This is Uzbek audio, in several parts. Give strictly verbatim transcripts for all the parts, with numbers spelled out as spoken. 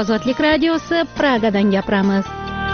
Ozodlik radiosi, Pragadan gapiramiz.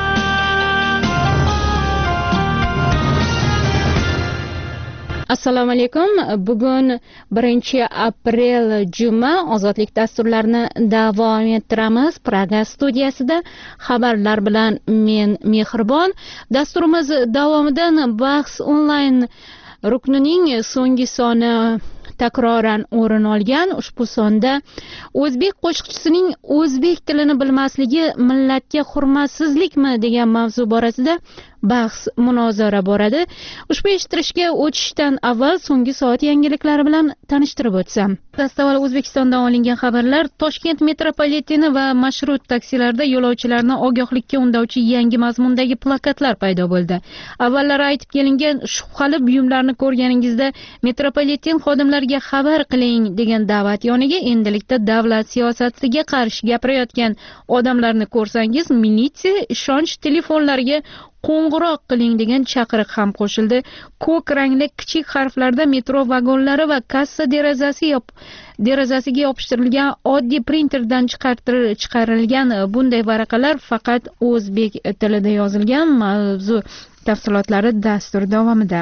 Assalomu alaykum. Bugun birinchi aprel juma, Ozodlik dasturlarini davom ettiramiz. Praga studiyasida xabarlar bilan men Mehribon. Dasturimiz davomidan bahs onlayn ruknining so'nggi soni takroran o'rin olgan. Ushbu sonda o'zbek qo'shiqchisining o'zbek tilini bilmasligi millatga hurmatsizlikmi degan mavzu borasida bahs munozara boradi. Ushbu eshittirishga o'tishdan avval so'nggi soat yangiliklari bilan tanishtirib o'tsam. Dastavval O'zbekistondan olingan xabarlar. Toshkent metropoliteni va mashrut taksilarda yo'lovchilarni ogohlikka undovchi yangi mazmundagi plakatlar paydo bo'ldi. Avvallari aytib kelingan shubhali buyumlarni ko'rganingizda metropoliten xodimlariga xabar qiling degan da'vat yoniga endilikda davlat siyosatiga qarshi gapirayotgan odamlarni ko'rsangiz, militsiya ishonch telefonlariga qo'ng'iroq qiling degan chaqiriq ham qo'shildi. Ko'k rangli kichik harflarda metro vagonlari va kassa derazasi yop derazasiga yopishtirilgan oddiy printerdan chiqarilgan bunday varaqalar faqat o'zbek tilida yozilgan. Mavzu tafsilotlari dastur davomida.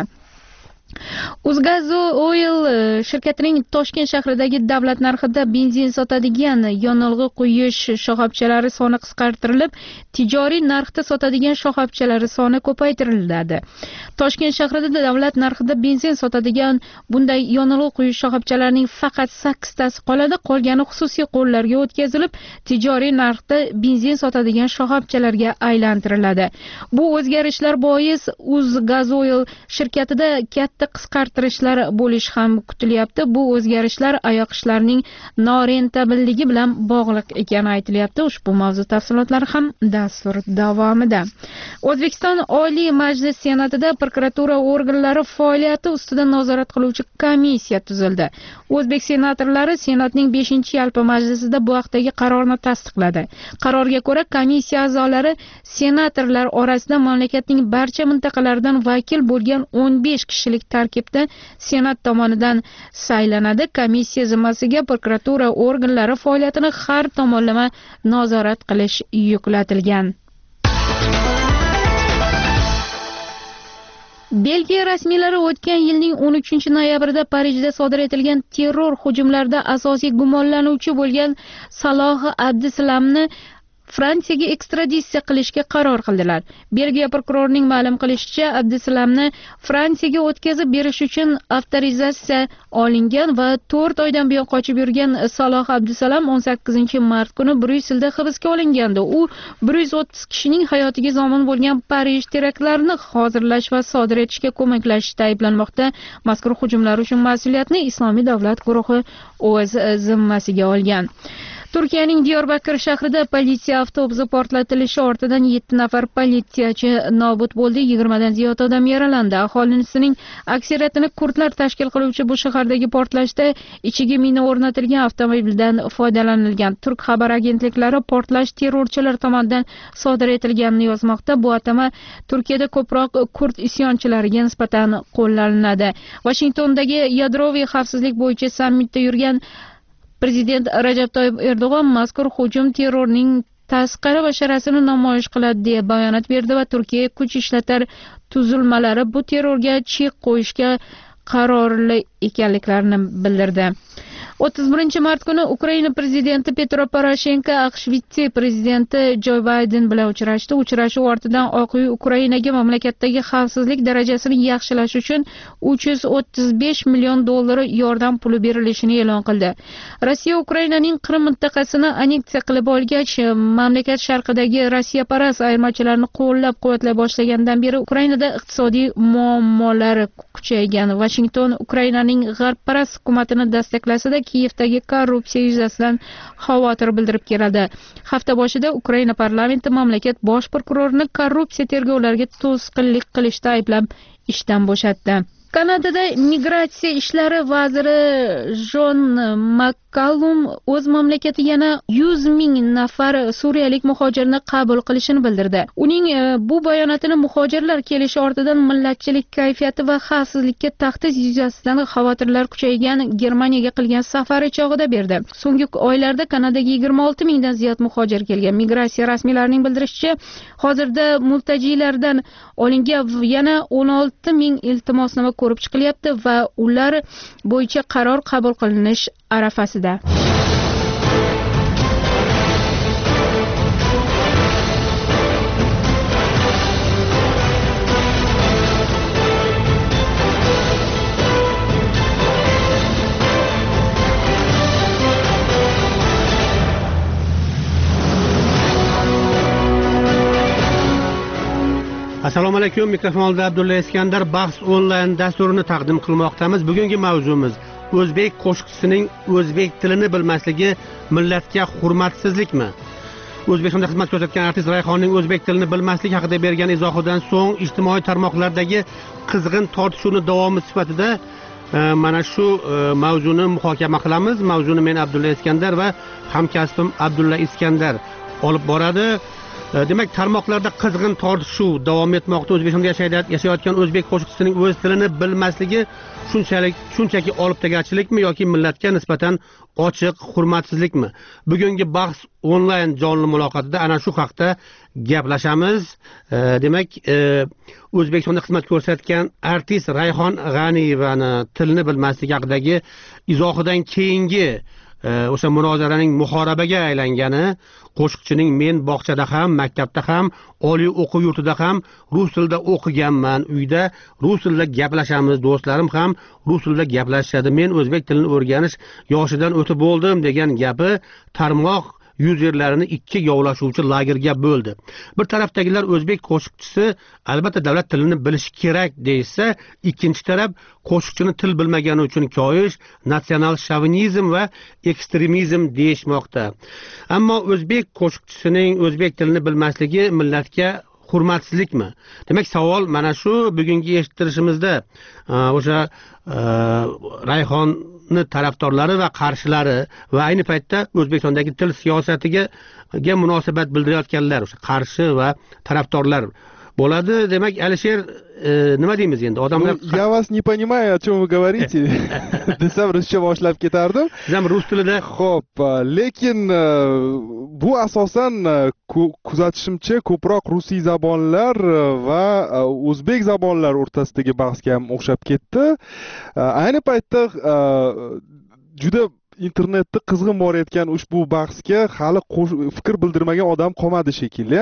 Uzgazoil shirkatining Toshkent shahridagi davlat narxida benzin sotadigan yonilg'i quyish shoxobchalari soni qisqartirilib, tijoriy narxda sotadigan shoxobchalari soni ko'paytiriladi. Toshkent shahrida davlat narxida benzin sotadigan bunday yonilg'i quyish shoxobchalarining faqat sakkiztasi qoladi. Qolgani xususiy qo'llarga o'tkazilib, tijoriy narxda benzin sotadigan shoxobchalarga aylantiriladi. Bu o'zgarishlar bois Uzgazoil shirkatida katta qisqartirishlar bo'lish ham kutilyapti. Bu o'zgarishlar oyoq ishlarining norentabelligi bilan bog'liq ekani aytilyapti. Ushbu mavzu tafsilotlari ham dastur davomida. O'zbekiston Oliy Majlis Senatida prokuratura organlari faoliyati ustidan nazorat qiluvchi komissiya tuzildi. O'zbek senatorlari Senatning beshinchi yalpi majlisida bu haqdagi qarorni tasdiqladi. Qarorga ko'ra, komissiya a'zolari senatorlar orasida mamlakatning barcha mintaqalaridan vakil bo'lgan o'n besh kishilik tarkibda Senat tomonidan saylanadi. Komissiya zimmasiga prokuratura organlari faoliyatini har tomonlama nazorat qilish yuklatilgan. Belgiya rasmiylari o'tgan yilning o'n uchinchi noyabrida Parijda sodir etilgan terror hujumlarida asosiy gumonlanuvchi bo'lgan Saloh Abdusalamni Fransiyaga ekstraditsiya qilishga qaror qildilar. Belgiya prokurorining ma'lum qilishicha, Abdusalamni Fransiyaga o'tkazib berish uchun avtorizatsiya olingan va to'rt oydan buyon qochib yurgan Saloh Abdusalam o'n sakkizinchi mart kuni Bryusselda hibsga olingandi. U bir yuz o'ttiz kishining hayotiga zomin bo'lgan Parij teraktlarini hozirlash va sodir etishga ko'maklashishda ayblanmoqda. Mazkur hujumlar uchun mas'uliyatni Islomiy davlat guruhi o'z zimmasiga olgan. Turkiyaning Diyarbakir shahrida politsiya avtobusi portlatilishi ortidan yetti nafar politsiyachi nobud bo'ldi. yigirma dan ziyod odam yaralandi. Aholisining aksariyatini kurdlar tashkil qiluvchi bu shahardagi portlashda ichiga mina o'rnatilgan avtomobildan foydalanilgan. Turk xabar agentliklari portlash terrorchilar tomonidan sodir etilganini yozmoqda. Bu atama Turkiyada ko'proq kurd isyonchilariga nisbatan qo'llaniladi. Washingtondagi yadroviy xavfsizlik bo'yicha sammitda yurgan Prezident Rajab Toyyib Erdo'g'on mazkur hujum terrorning tasqari basharasini namoyish qiladi deya bayonot berdi va Turkiya kuch ishlatar tuzilmalari bu terrorga chek qo'yishga qarorli ekanliklarini bildirdi. o'ttiz birinchi mart kuni Ukraina prezidenti Petro Poroshenko AQSh vitse-prezidenti Joe Biden bilan uchrashdi. Uchrashuv ortidan Oq uy Ukrainaga mamlakatdagi xavfsizlik darajasini yaxshilash uchun uch yuz o'ttiz besh million dollar yordam puli berilishini e'lon qildi. Rossiya Ukrainaning Qrim mintaqasini anneksiya qilib olgach, mamlakat sharqidagi Rossiyaparast ayirmachilarni qo'llab-quvvatlay boshlagandan beri Ukrainada iqtisodiy muammolar kuchaygan. Washington Ukrainaning g'arbparast hukumatini dastaklasa-da Kiyevdagi korrupsiya yuzasidan xavotir bildirib keladi. Hafta boshida Ukraina parlamenti mamlakat bosh prokurorini korrupsiya tergovlariga to'sqinlik qilishda ayblab ishdan bo'shatdi. Kanadada migratsiya ishlari vaziri Jon Makkallum o'z mamlakati yana yuz ming nafar suriyalik muhojirni qabul qilishini bildirdi. Uning bu bayonotini muhojirlar kelishi ortidan millatchilik kayfiyati va xavfsizlikka tahdid yuzasidan xavotirlar kuchaygan Germaniyaga qilgan safari chog'ida berdi. So'nggi oylarda Kanadaga yigirma olti mingdan ziyod muhojir kelgan. Migratsiya rasmiylarining bildirishicha, hozirda multajiylardan olingan yana o'n olti ming iltimosnoma ko'rib chiqilyapti va ular bo'yicha qaror qabul qilinish arafasida. Assalomu alaykum, mikrofonda Abdulla Iskandar bahs onlayn dasturini taqdim qilmoqdamiz. Bugungi mavzumiz o'zbek qo'shiqchisining o'zbek tilini bilmasligi millatga hurmatsizlikmi? O'zbekistonda xizmat ko'rsatgan artist Rayhonning o'zbek tilini bilmasligi haqida bergan izohidan so'ng ijtimoiy tarmoqlardagi qizg'in tortishuvni davomi sifatida mana shu mavzuni muhokama qilamiz. Mavzuni men Abdulla Iskandar va hamkasbim Abdulla Iskandar olib boradi. Demak, tarmoqlarda qizg'in tortishuv davom etmoqda. O'zbekistonda yashayotgan o'zbek qo'shiqchisining o'z tilini bilmasligi shunchalik shunchaki olibtagarchilikmi yoki millatga nisbatan ochiq hurmatsizlikmi? Bugungi bahs onlayn jonli muloqotida ana shu haqda gaplashamiz. Demak, O'zbekistonda xizmat ko'rsatgan artist Rayhon G'aniyevani tilni bilmasligi haqidagi izohidan keyingi o'sha munozaraning muhorabaga aylangani, qo'shiqchining men bog'chada ham, maktabda ham, oliy o'quv yurtida ham rus tilida o'qiganman, uyda rus tilida gaplashamiz, do'stlarim ham rus tilida gaplashadi. Men o'zbek tilini o'rganish yoshidan o'tib bo'ldim degan gapi tarmoq yuzerlarini ikki yovlashuvchi lagerga bo'ldi. Bir tarafdagilar o'zbek qo'shiqchisi albatta davlat tilini bilishi kerak deysa, ikkinchi taraf qo'shiqchini til bilmagani uchun koyish, natsional shovinizm va ekstremizm deyishmoqda. Ammo o'zbek qo'shiqchisining o'zbek tilini bilmasligi millatga hurmatsizlikmi? Demak, savol mana shu. Bugungi eshittirishimizda o'sha Rayhonni tarafdorlari va qarshilari va ayni paytda O'zbekistondagi til siyosatiga munosabat bildirayotganlar, o'sha qarshi va tarafdorlar bo'ladi. Demak, Alisher, nima deymiz endi? Odamlar Я вас не понимаю, о чем вы говорите. Desam ruscha boshlab ketardim. Siz ham rus tilida. Xo'p, lekin bu asosan kuzatishimcha ko'proq rusiy zabonlar va o'zbek zabonlar o'rtasidagi bahsga ham o'xshab ketdi. Ayni paytda juda internetda qizg'in borayotgan ushbu bahsga hali fikr bildirmagan odam qolmadi shekilli.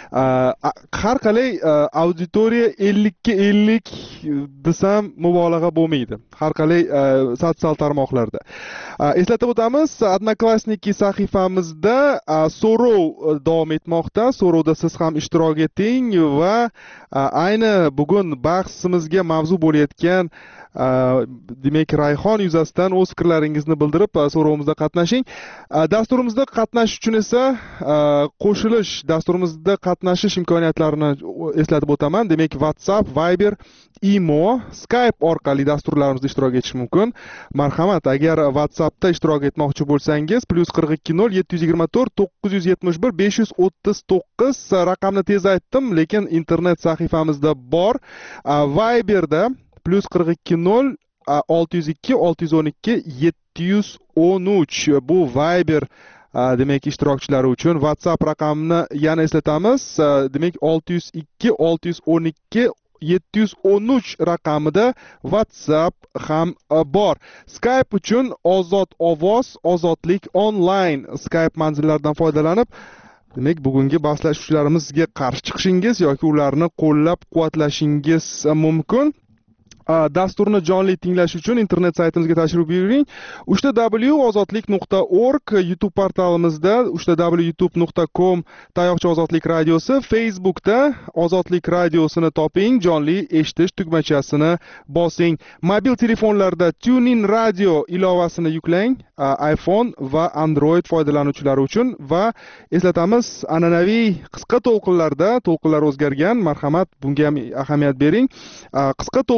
Har qalay auditoriya ellikka ellik desam mubolag'a bo'lmaydi. Har qalay sotsial tarmoqlarda. Eslatib o'tamiz, Odnoklassniki sahifamizda so'rov davom etmoqda. So'rovda siz ham ishtirok eting va ayni bugun bahsimizga mavzu bo'layotgan demak Rayhon yuzasidan o'z fikrlaringizni bildirib so'rovimizda qatnashing. Dasturimizda qatnashish uchun esa qo'shilish, dasturimizda qatnashish imkoniyatlarini eslatib o'taman. Demak, WhatsApp, Viber, Imo, Skype orqali dasturlarimizda ishtirok etish mumkin. Marhamat, agar WhatsAppda ishtirok etmoqchi bo'lsangiz, plus qirq ikki nol yetti yuz yigirma to'rt to'qqiz yuz yetmish bir besh yuz o'ttiz to'qqiz raqamni tez aytdim, lekin internet sahifamizda bor. Viberda plus qirq ikki nol olti yuz ikki olti yuz o'n ikki yetti yuz o'n uch bu Viber demak ishtirokchilari uchun. WhatsApp raqamini yana eslatamiz. Demak olti yuz ikki olti yuz o'n ikki yetti yuz o'n uch raqamida WhatsApp ham bor. Skype uchun Ozod ovoz, ozodlik onlayn Skype manzillaridan foydalanib, demak bugungi bahslashuvchilarimizga qarshi chiqishingiz yoki ularni qo'llab-quvvatlashingiz mumkin. Dasturni jonli tinglash uchun internet saytimizga tashrif buyuring. uch ta w ozodlik nuqta org YouTube portalimizda, uch ta w youtube nuqta com tayoqcha ozodlik radiosi, Facebookda ozodlik radiosini toping, jonli eshitish tugmachasini bosing. Mobil telefonlarda TuneIn radio ilovasini yuklang, iPhone va Android foydalanuvchilari uchun. Va eslatamiz, an'anaviy qisqa to'lqinlarda to'lqinlar o'zgargan, marhamat bunga ham ahamiyat bering. Qisqa to'lqinlarda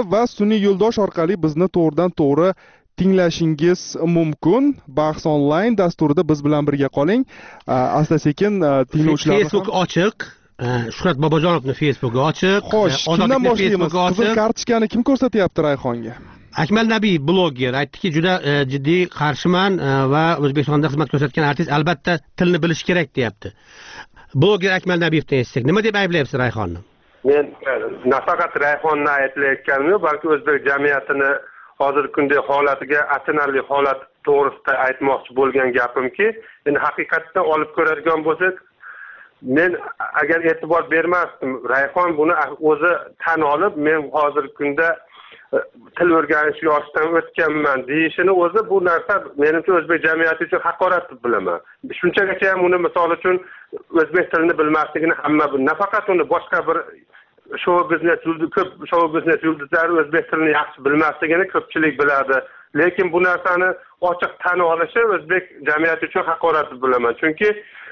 va sun'iy yo'ldosh orqali bizni to'g'ridan to'g'ri tinglashingiz mumkin. Bahs onlayn dasturida biz bilan birga qoling. Asta sekin tinglovchilar Facebook ochiq. Shuhrat Bobojonovning Facebooki ochiq. Xo'sh, kimdan boshlaymiz? Qizil kartochkani kim ko'rsatyapti Rayhonga? Akmal Nabiy bloger aytdiki, juda jiddiy qarshiman va O'zbekistonda xizmat ko'rsatgan artist albatta tilni bilish kerak deyapti. Bloger Akmal Nabiyevdan eshitsak, nima deb ayblayapsiz Rayhonni? Men nafaqat Rayhonni ayblayotganim yo'q, balki o'zbek jamiyatini hozirgi kundagi holatiga, achinarli holat to'g'risida aytmoqchi bo'lgan gapimki, endi haqiqatdan olib ko'radigan bo'lsak, men agar e'tibor bermasdim, Rayhon buni o'zi tan olib, men hozirgi kunda til o'rganish yoshidan o'tganman deyishini o'zi, bu narsa menimcha o'zbek jamiyati uchun haqorat deb bilaman. Shunchagacha ham uni misol uchun o'zbek tilini bilmasligini hamma, nafaqat uni boshqa bir show biznes yulduzi, ko'p show biznes yulduzlari o'zbek tilini yaxshi bilmasligini ko'pchilik biladi. Lekin bu narsani ochiq tan olishi o'zbek jamiyati uchun haqorat deb bilaman. Chunki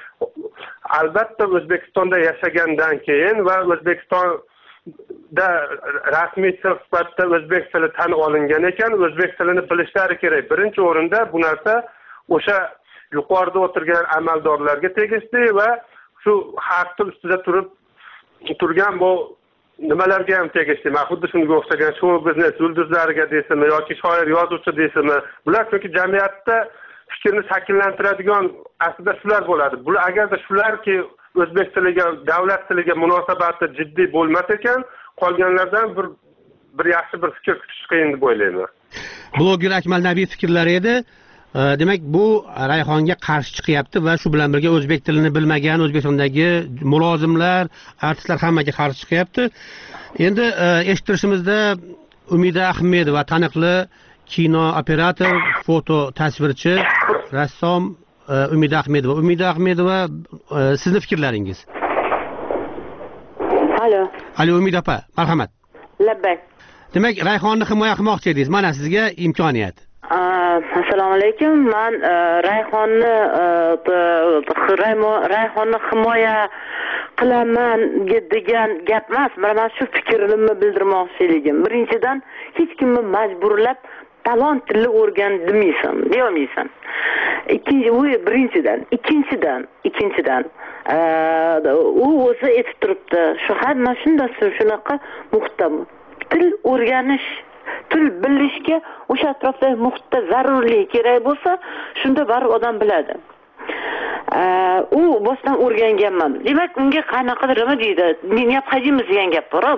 albatta O'zbekistonda yashagandan keyin va O'zbekiston da rasmiy til sifatida o'zbek tili tan olingan ekan, o'zbek tilini bilishlari kerak. Birinchi o'rinda bu narsa o'sha yuqorida o'tirgan amaldorlarga tegishli va shu xalq til ustida turib turgan bu nimalarga ham tegishli. Men xuddi shunga o'xshagan show biznes yulduzlariga deysizmi yoki shoir yozuvchi deysizmi, bular chunki jamiyatda fikrni shakllantiradigan aslida shular bo'ladi. Bular agarda shularki o'zbek tiliga, davlat tiliga munosabati jiddiy bo'lmas ekan, qolganlardan bir bir yaxshi bir fikr kutish qiyin deb o'ylayman. Bloger Akmal Nabiy fikrlari edi. Demak, bu Rayhonga qarshi chiqyapti va shu bilan birga o'zbek tilini bilmagan O'zbekistondagi mulozimlar, artistlar hammaga qarshi chiqyapti. Endi eshittirishimizda Umida Ahmedova, taniqli kino operator, foto tasvirchi, rassom Umida Ahmedova. Umida Ahmedova, sizning fikrlaringiz? Alo. Alo Umida opa, marhamat. Labbay. Demak, Rayhonni himoya qilmoqchi edingiz. Mana sizga imkoniyat. Assalomu alaykum. Men Rayhonni Rayhonni himoya qilaman degan gap emas. Men shu fikrimni bildirmoqchiligim. Birinchidan, hech kimni majburlab talon tilni o'rgan demaysan, deyolmaysan. Ikkinchi, u birinchidan, ikkinchidan, ikkinchidan u o'zi aytib turibdi. Shu hamma shunday shunaqa muhitda til o'rganish, til bilishga o'sha atrofdagi muhitda zarurlik kerak bo'lsa, shunda baribir odam biladi. U bosdan o'rganganman. Demak, unga qanaqadir nima deydi? Необходимость degan gap bor.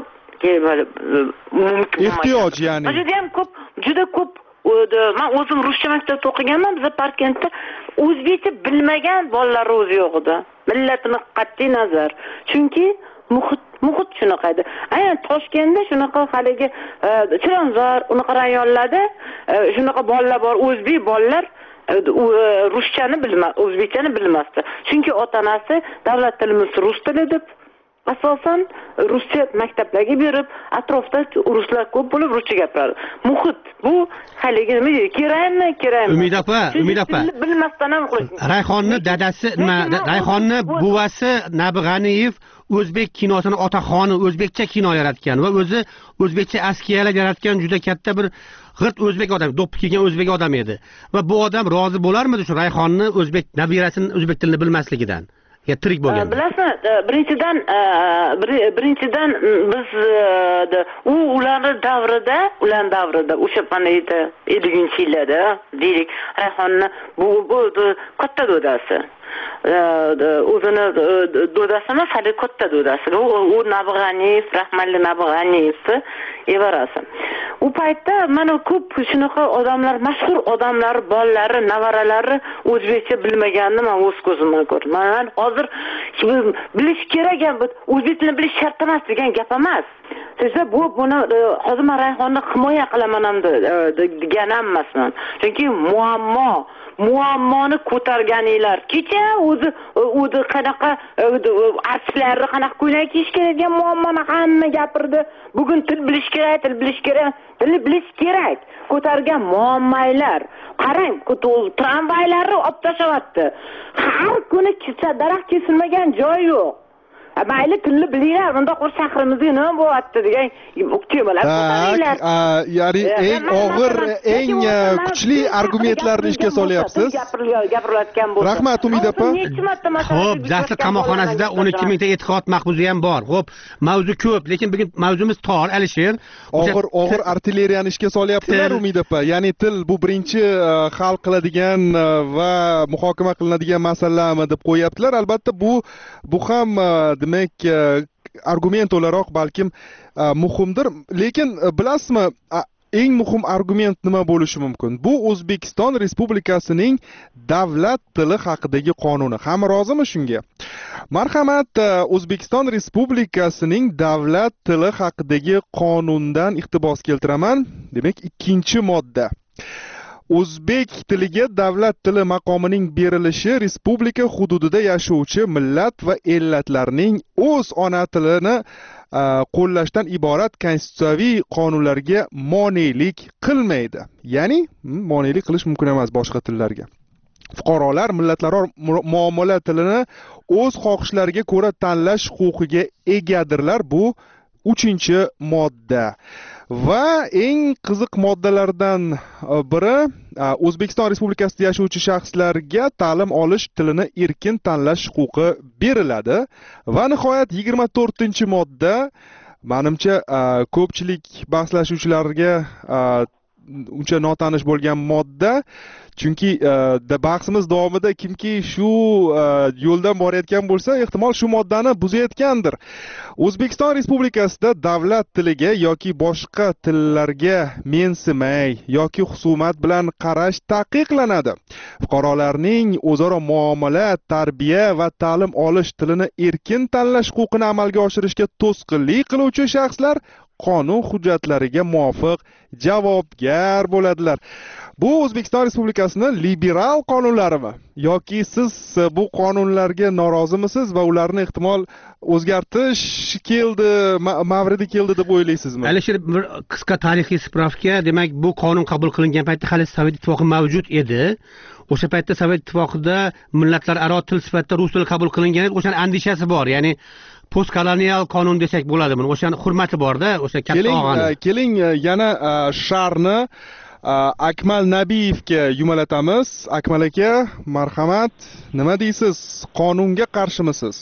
Ehtiyoj ya'ni. Juda ham ko'p, juda ko'p men o'zim ruscha maktabda o'qiganman. Biz Parkentda o'zbekcha bilmagan bolalar o'zi yo'q edi. Millatini qat'iy nazar. Chunki muhit muhit shunaqa edi. Aynan Toshkentda shunaqa haligi Chilonzor, unaqa rayonlarda shunaqa bolalar bor, o'zbek bolalar ruschani bilmas, o'zbekchani bilmasdi. Chunki ota-onasi davlat tilimiz rus tili deb asosan ruscha maktablarga berib, atrofda ruslar ko'p bo'lib ruscha gapiradi. Muhit bu haligi nima deydi? Kerakmi, kerakmi? Umida opa, Umida opa. Bilmasdan ham qo'ysin. Rayhonni dadasi, nima, Rayhonni buvasi Nabi G'aniyev o'zbek kinosini otaxoni, o'zbekcha kino yaratgan va o'zi o'zbekcha askiyalar yaratgan juda katta bir g'irt o'zbek odam, do'ppi kiygan o'zbek odam edi. Va bu odam rozi bo'larmidi shu Rayhonni o'zbek nabirasini o'zbek tilini bilmasligidan? Ya tirik bo'lgan. Bilasizmi, birinchidan birinchidan biz u ularning davrida, ular davrida o'sha panayda ellinchi yillarda deylik, Rayhonni bu bu katta dodasi. O'zini dodasi emas, hali katta dodasi. U Nabi G'aniyev, rahmatli Nabi G'aniyev evarasi. U paytda mana ko'p shunaqa odamlar, mashhur odamlar, bolalari, navaralari o'zbekcha bilmaganini men o'z ko'zimdan ko'rdim. Men hozir bilish kerak ham, o'zbek tilini bilish shart emas degan gap emas. Sizlar bu buni hozir men Rayhonni himoya qilaman ham degan emasman. Chunki muammo muammoni ko'targaninglar. Kecha o'zi o'zi qanaqa artistlarni qanaqa ko'ylak kiyish kerak degan muammoni hamma gapirdi. Bugun til bilish kerak, til bilish kerak, til bilish kerak. Ko'targan muammolar. Qarang, tramvaylarni olib tashlayapti. Har kuni daraxt kesilmagan joy yo'q. mayli tilni bilinglar, bunda qo'sh shahrimizga nima bo'lyapti degan temalar ko'taringlar. Ya'ni eng og'ir, eng kuchli argumentlarni ishga solyapsiz. Gapirilayotgan bo'lsa. Rahmat Umid opa. Xo'p, Zasir qamoqxonasida o'n ikki mingta e'tiqod mahbusi ham bor. Xo'p, mavzu ko'p, lekin bugun mavzumiz tor, Alisher. Og'ir og'ir artilleriyani ishga solyaptilar Umid opa. Ya'ni til bu birinchi hal qiladigan va muhokama qilinadigan masalalarmi deb qo'yaptilar. Albatta bu bu ham demak argument o'laroq balkim muhimdir, lekin bilasizmi eng muhim argument nima bo'lishi mumkin? Bu O'zbekiston Respublikasining davlat tili haqidagi qonuni. Hamma rozimi shunga? Marhamat, O'zbekiston Respublikasining davlat tili haqidagi qonundan iqtibos keltiraman. Demak, ikkinchi modda. O'zbek tiliga davlat tili maqomining berilishi respublika hududida yashovchi millat va ellatlarning o'z ona tilini qo'llashdan iborat konstitutsiyaviy qonunlarga monelik qilmaydi. Ya'ni monelik qilish mumkin emas boshqa tillarga. Fuqarolar millatlararo muomala tilini o'z xohishlariga ko'ra tanlash huquqiga egadirlar. Bu uchinchi modda. Va eng qiziq moddalardan biri O'zbekiston Respublikasida yashovchi shaxslarga ta'lim olish tilini erkin tanlash huquqi beriladi. Va nihoyat yigirma to'rtinchi modda, menimcha ko'pchilik bahslashuvchilarga uncha notanish bo'lgan modda. Chunki bahsimiz davomida kimki shu yo'ldan borayotgan bo'lsa, ehtimol shu moddani buzayotgandir. O'zbekiston Respublikasida davlat tiliga yoki boshqa tillarga mensimay yoki husumat bilan qarash taqiqlanadi. Fuqarolarning o'zaro muomala, tarbiya va ta'lim olish tilini erkin tanlash huquqini amalga oshirishga to'sqinlik qiluvchi shaxslar qonun hujjatlariga muvofiq javobgar bo'ladilar. Bu O'zbekiston Respublikasining liberal qonunlarimi yoki siz bu qonunlarga norozimisiz va ularni ehtimol o'zgartirish keldi, mavridi keldi deb o'ylaysizmi? Alisher, bir qisqa tarixiy spravka. Demak, bu qonun qabul qilingan paytda hali Sovet ittifoqi mavjud edi. O'sha paytda Sovet ittifoqida millatlararo til sifatida rus tili qabul qilingan edi. O'shaning andishasi bor. Ya'ni postkolonial qonun desak bo'ladi buni. O'shaning hurmati bor-da, o'sha katta og'ani. Keling, yana sharni Akmal Nabiyevga yumalatamiz. Akmal aka, marhamat, nima deysiz? Qonunga qarshimisiz?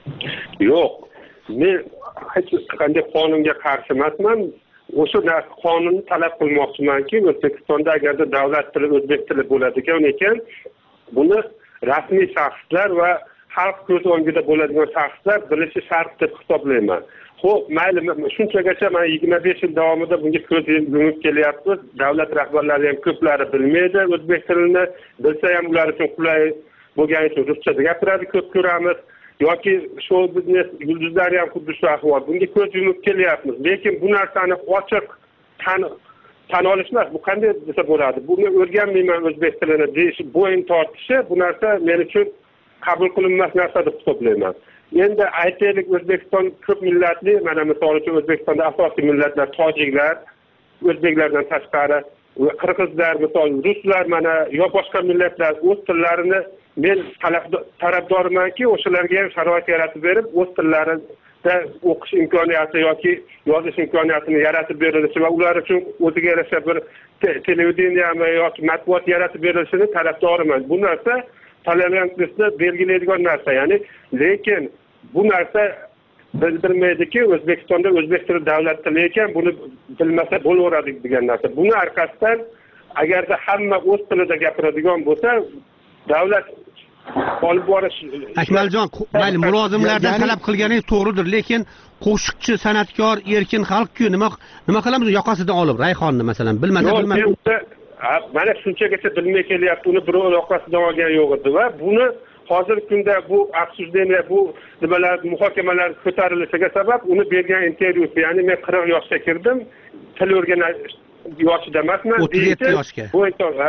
Yo'q, men hech qanday qonunga qarshi emasman. O'sha qonunni talab qilmoqchimanki, O'zbekistonda agarda davlat tili o'zbek tili bo'ladigan ekan, buni rasmiy shaxslar va xalq ko'z o'ngida bo'ladigan shaxslar bilishi shart deb hisoblayman. Xo'p, mayli, shunchagacha mana yigirma besh yil davomida bunga ko'z yumib kelyapmiz. Davlat rahbarlari ham ko'plari bilmaydi o'zbek tilini, bilsa ham ular uchun qulay bo'lgani uchun ruschada gapiradi, ko'p ko'ramiz. Yoki show biznes yulduzlari ham xuddi shu ahvol. Bunga ko'z yumib kelyapmiz. Lekin bu narsani ochiq tan tan olish emas. Bu qanday desa bo'ladi? Buni o'rganmayman o'zbek tilini deyish, bo'yin tortishi, bu narsa men uchun qabul qilinmas narsa deb hisoblayman. Endi aytaylik, O'zbekiston ko'p millatli, mana misol uchun O'zbekistonda asosiy millatlar tojiklar, o'zbeklardan tashqari, qirg'izlar, misol ruslar, mana yo boshqa millatlar o'z tillarini men tarafdormanki, o'shalarga ham sharoit yaratib berib, o'z tillarida o'qish imkoniyati yoki yozish imkoniyatini yaratib berilishi va ular uchun o'ziga yarasha bir televideniyami yoki matbuot yaratib berilishini tarafdoriman. Bu narsa tolerantlikni belgilaydigan narsa. Ya'ni lekin bu narsa bildirmaydiki, O'zbekistonda o'zbek tili davlat tili ekan, buni bilmasa bo'laveradi degan narsa. Buni arkasidan agarda hamma o'z tilida gapiradigan bo'lsa, davlat olib borish. Akmaljon, mayli, mulozimlardan talab qilganingiz to'g'ridir, lekin qo'shiqchi, san'atkor, erkin xalq-ku, nima nima qilamiz yoqasidan olib, Rayhonni masalan, bilmasa bilmasa. Mana shunchagacha bilmay kelyapti, uni birov yoqasidan olgan yo'q edi va buni hozirgi kunda bu обсуждение, bu nimalar, muhokamalar ko'tarilishiga sabab uni bergan intervyusi. Ya'ni men qirq yoshga kirdim, til o'rganish yoshida emasman. o'ttiz yetti yoshga. Bu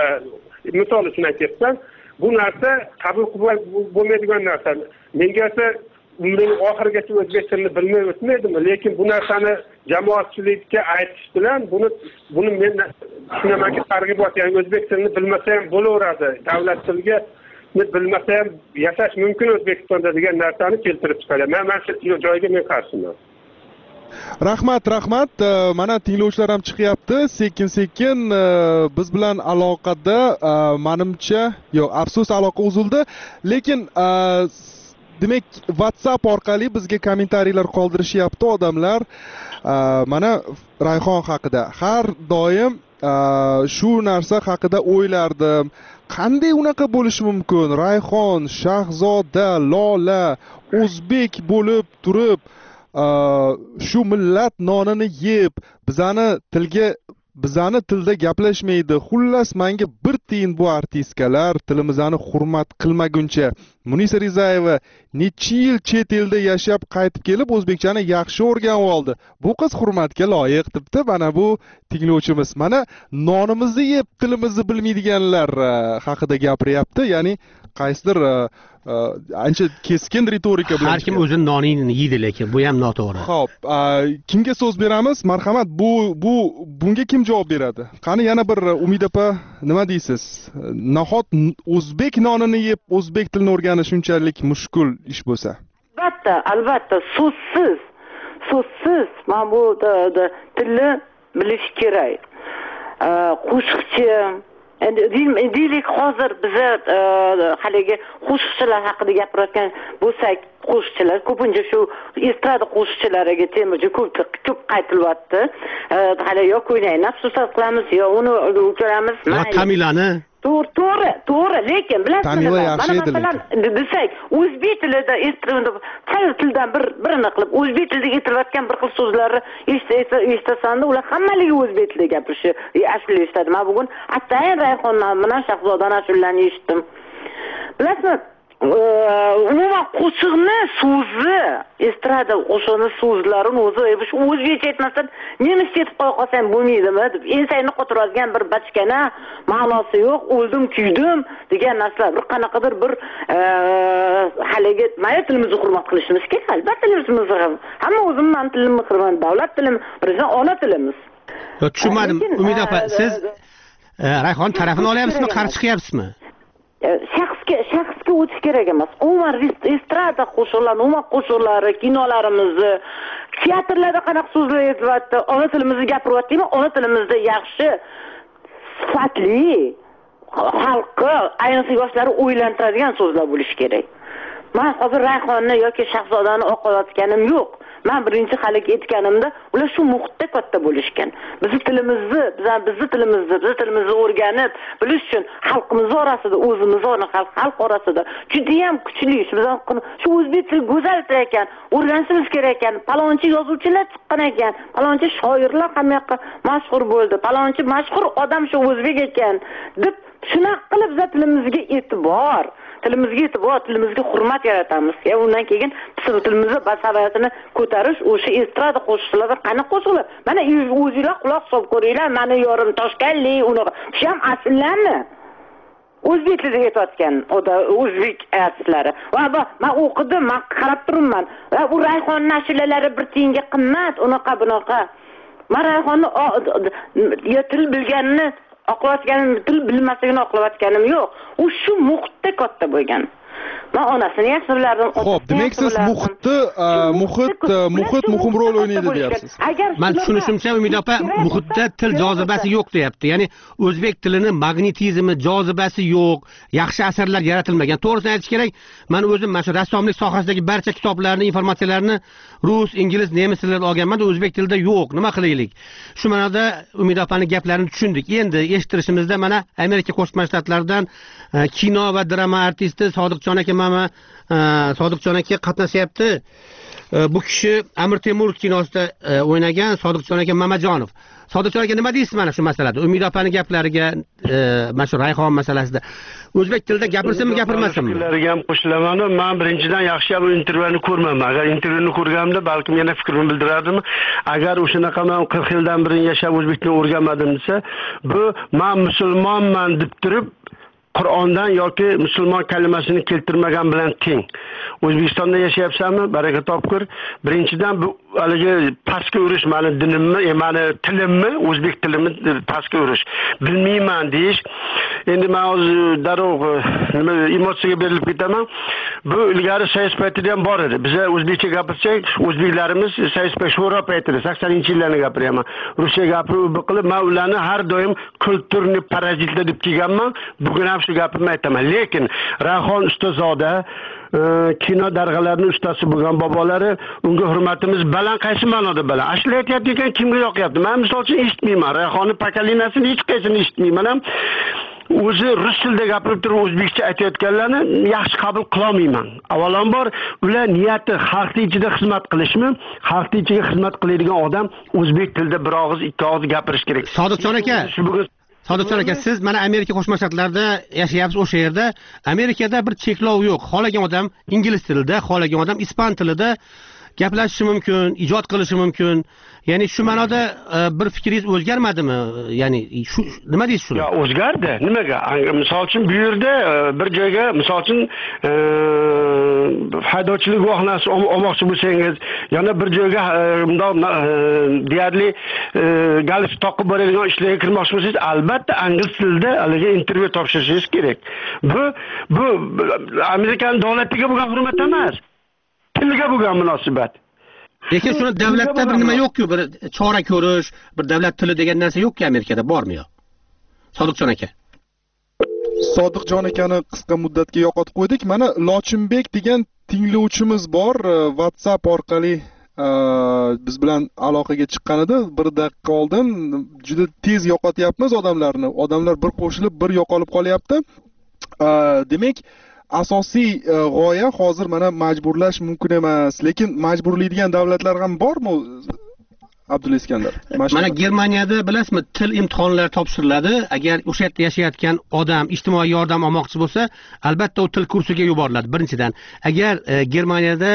misol uchun aytyapman. Bu narsa qabul qilib bo'lmaydigan narsa. Menga esa umring oxirigacha o'zbek tilini bilmay o'tmaydimi, lekin bu narsani jamoatchilikka aytish bilan buni buni men tushunamanki targ'ibot, ya'ni o'zbek tilini bilmasa ham bo'laveradi. Davlat tiliga bilmasa ham yashash mumkin O'zbekistonda degan narsani keltirib chiqadi. Men mana shu joyga men qarshiman. Rahmat, rahmat. Mana tinglovchilar ham chiqyapti. Sekin-sekin biz bilan aloqada, menimcha, yo'q, afsus aloqa uzildi. Lekin demak, WhatsApp orqali bizga kommentariyalar qoldirishyapti odamlar. Mana Rayhon haqida har doim shu narsa haqida o'ylardim. Qanday unaqa bo'lishi mumkin? Rayhon, Shahzoda, Lola o'zbek bo'lib turib, shu millat nonini yeb, bizani tilga bizani tilda gaplashmaydi. Xullas, menga bir tiyin bu artistkalar tilimizni hurmat qilmaguncha. Munisa Rizayeva necha yil chet elda yashab qaytib kelib o'zbekchani yaxshi o'rganib oldi. Bu qiz hurmatga loyiq debdi. Mana bu tinglovchimiz. Mana nonimizni yeb tilimizni bilmaydiganlar haqida gapiryapti. Ya'ni qaysidir ancha keskin ritorika bilan har kim o'zining nonini yeydi, lekin bu ham noto'g'ri. Xo'p, kimga so'z beramiz? Marhamat, bu bu bunga kim javob beradi? Qani yana bir Umid opa, nima deysiz? Nahot o'zbek nonini yeb o'zbek tilini o'rganish shunchalik mushkul ish bo'lsa? Albatta, albatta, so'zsiz. So'zsiz, mana bu tilni bilish kerak. Qo'shiqchi endi deylik, hozir biza haligi qo'shiqchilar haqida gapirayotgan bo'lsak, qo'shiqchilar ko'pincha shu estrada qo'shiqchilariga temirchi ko'p ko'p qaytilyapti. Hali yo o'ynayni afsusat qilamiz, yo uni ko'ramiz. Yo Tamilani To'g'ri, to'g'ri, to'g'ri, lekin bilasizmi, mana masalan desak, o'zbek tilida estrada qanday tildan bir birini qilib, o'zbek tilida aytilayotgan bir xil so'zlarni eshitasan-da, ular hammaligi o'zbek tilida gapirishi, ashula eshitadi. Men bugun atayin Rayhondan bilan Shahzodadan ashulalarni eshitdim. Bilasizmi, umuman qo'shiqni so'zi, estrada qo'shiqni so'zlarini o'zi shu o'zbekcha aytmasdan nemischa aytib qo'ya qolsam bo'lmaydimi deb ensangni qotiradigan bir bachkana, ma'nosi yo'q, o'ldim, kuydim degan narsalar, bir qanaqadir bir haligi mayli tilimizni hurmat qilishimiz kerak. Albatta tilimizni ham. Hamma o'zim men tilimni hurmat, davlat tilim, birinchidan ona tilimiz. Yo'q, tushunmadim. Umid opa, siz Rayhon tarafini olyapsizmi, qarshi chiqyapsizmi? shaxsga shaxsga o'tish kerak emas. Umuman estrada qo'shiqlari, umuman qo'shiqlari, kinolarimizni, teatrlarda qanaqa so'zlar aytilyapti, ona tilimizni gapiryaptimi? Ona tilimizda yaxshi, sifatli, xalqqa, ayniqsa yoshlarni o'ylantiradigan so'zlar bo'lishi kerak. Men hozir Rayhonni yoki Shahzodani oqlayotganim yo'q. Men birinchi haliga aytganimda, ular shu muhitda katta bo'lishgan. Bizning tilimizni, bizning bizning tilimizni, bizning tilimizni o'rganib bilish uchun xalqimiz orasida, o'zimiz xalq xalq orasida juda ham kuchli shu o'zbek tili go'zal til ekan, o'rganishimiz kerak ekan. Palonchi yozuvchilar chiqqan ekan, palonchi shoirlar ham yoqqa mashhur bo'ldi, palonchi mashhur odam shu o'zbek ekan deb shunaqa qilib bizning tilimizga e'tibor tilimizga e'tibor, tilimizga hurmat yaratamiz. Ya undan keyin biz tilimizni basaviyatini ko'tarish, o'sha estrada qo'shiqlarda qani qo'shiqlar. Mana o'zingizlar quloq solib ko'ringlar, mani yorim Toshkanli, uni shu ham asllami? O'zbek tilida aytayotgan, oda o'zbek artistlari. Va men o'qidim, men qarab turibman. Va u Rayhonning ashulalari bir tiyinga qimmat, unaqa bunaqa. Men Rayhonni til bilganini oqlayotganim, til bilmasligini oqlayotganim yo'q. U shu muhitda katta bo'lgan. Men onasini yaxshi bilardim. Xo'p, demak siz muhitni, muhit, muhit muhim rol o'ynaydi deyapsiz. Men tushunishimcha, Umid opa, muhitda til jozibasi yo'q deyapti. Ya'ni o'zbek tilining magnetizmi, jozibasi yo'q, yaxshi asarlar yaratilmagan. To'g'risini aytish kerak, men o'zim mana shu rassomlik sohasidagi barcha kitoblarni, informatsiyalarni rus, ingliz, nemis tilida olganman, o'zbek tilida yo'q. Nima qilaylik? Shu ma'noda Umid opaning gaplarini tushundik. Endi eshittirishimizda mana Amerika Qo'shma Shtatlaridan kino va drama artisti Sodiqjon aka mana Sodiqjon aka qatnashyapti. Bu kishi Amir Temur kinosida o'ynagan Sodiqjon aka Mamajonov. Sodiqjon aka nima deysiz mana shu masalada? Umid opaning gaplariga, mana shu Rayhon masalasida o'zbek tilida gapirsinmi, gapirmasinmi? Fikrlariga ham qo'shilaman. Men birinchidan yaxshi bu intervyuni ko'rmadim. Agar intervyuni ko'rganimda balkim yana fikrimni bildirardim. Agar o'shanaqa men qirq yildan beri yashab o'zbek tilini o'rganmadim desa, bu men musulmonman deb turib Qur'ondan yoki musulmon kalimasini keltirmagan bilan teng. O'zbekistonda yashayapsanmi? Baraka topkur. Birinchidan bu haligi pastga urish mani dinimmi, mani tilimmi, o'zbek tilimni pastga urish, bilmayman deyish. Endi men hozir darrov nima emotsiyaga berilib ketaman. Bu ilgari sovet paytida ham bor edi. Biz o'zbekcha gapirsak, o'zbeklarimiz sovet sho'ro paytida saksoninchi yillarni gapiryapman. Ruscha gapirib qilib, men ularni har doim kulturni parazitlar deb kelganman. Bugun ham shu gapimni aytaman. Lekin Rayhon Ustozoda kino darg'alarning ustasi bo'lgan bobolari, unga hurmatimiz baland, qaysi ma'noda baland. Ashla aytayotgan ekan, kimga yoqyapti? Men misol uchun eshitmayman. Rayhonni pokoliniyasini hech qaysini eshitmayman ham. O'zi rus tilida gapirib turib o'zbekcha aytayotganlarni yaxshi qabul qila olmayman. Avvalambor ular niyati xalqning ichida xizmat qilishmi? Xalqning ichiga xizmat qiladigan odam o'zbek tilida bir og'iz, ikki og'iz gapirish kerak. Sodiqjon aka, Sodiqjon aka, siz mana Amerika Qo'shma Shtatlarida yashayapsiz, o'sha yerda Amerikada bir cheklov yo'q. Xohlagan odam ingliz tilida, xohlagan odam ispan tilida gaplashishi mumkin, ijod qilishi mumkin. Ya'ni shu ma'noda bir fikringiz o'zgarmadimi? Ya'ni shu nima deysiz shuni? Ya o'zgardi. Nimaga? Misol uchun bu yerda bir joyga, misol uchun haydovchilik guvohnomasi olmoqchi bo'lsangiz, yana bir joyga bundoq deyarli galif toqib boradigan ishlarga kirmoqchi bo'lsangiz, albatta ingliz tilida haligi intervyu topshirishingiz kerak. Bu bu Amerikaning davlatiga bo'lgan hurmat emas. Tilga bo'lgan munosabat. Lekin shuni davlatda bir nima yo'q-ku, bir chora ko'rish, bir davlat tili degan narsa yo'q-ku Amerikada, bormi yo'q? Sodiqjon aka. Sodiqjon akani qisqa muddatga yo'qotib qo'ydik. Mana Lochinbek degan tinglovchimiz bor, WhatsApp orqali biz bilan aloqaga chiqqan edi. Bir daqiqa oldin juda tez yo'qotyapmiz odamlarni. Odamlar bir qo'shilib, bir yo'qolib qolyapti. Demak, asosiy g'oya hozir mana majburlash mumkin emas, lekin majburlaydigan davlatlar ham bormi? Abdulla Iskandar. Mana Germaniyada bilasizmi, til imtihonlari topshiriladi. Agar o'sha yerda yashayotgan odam ijtimoiy yordam olmoqchi bo'lsa, albatta u til kursiga yuboriladi birinchidan. Agar Germaniyada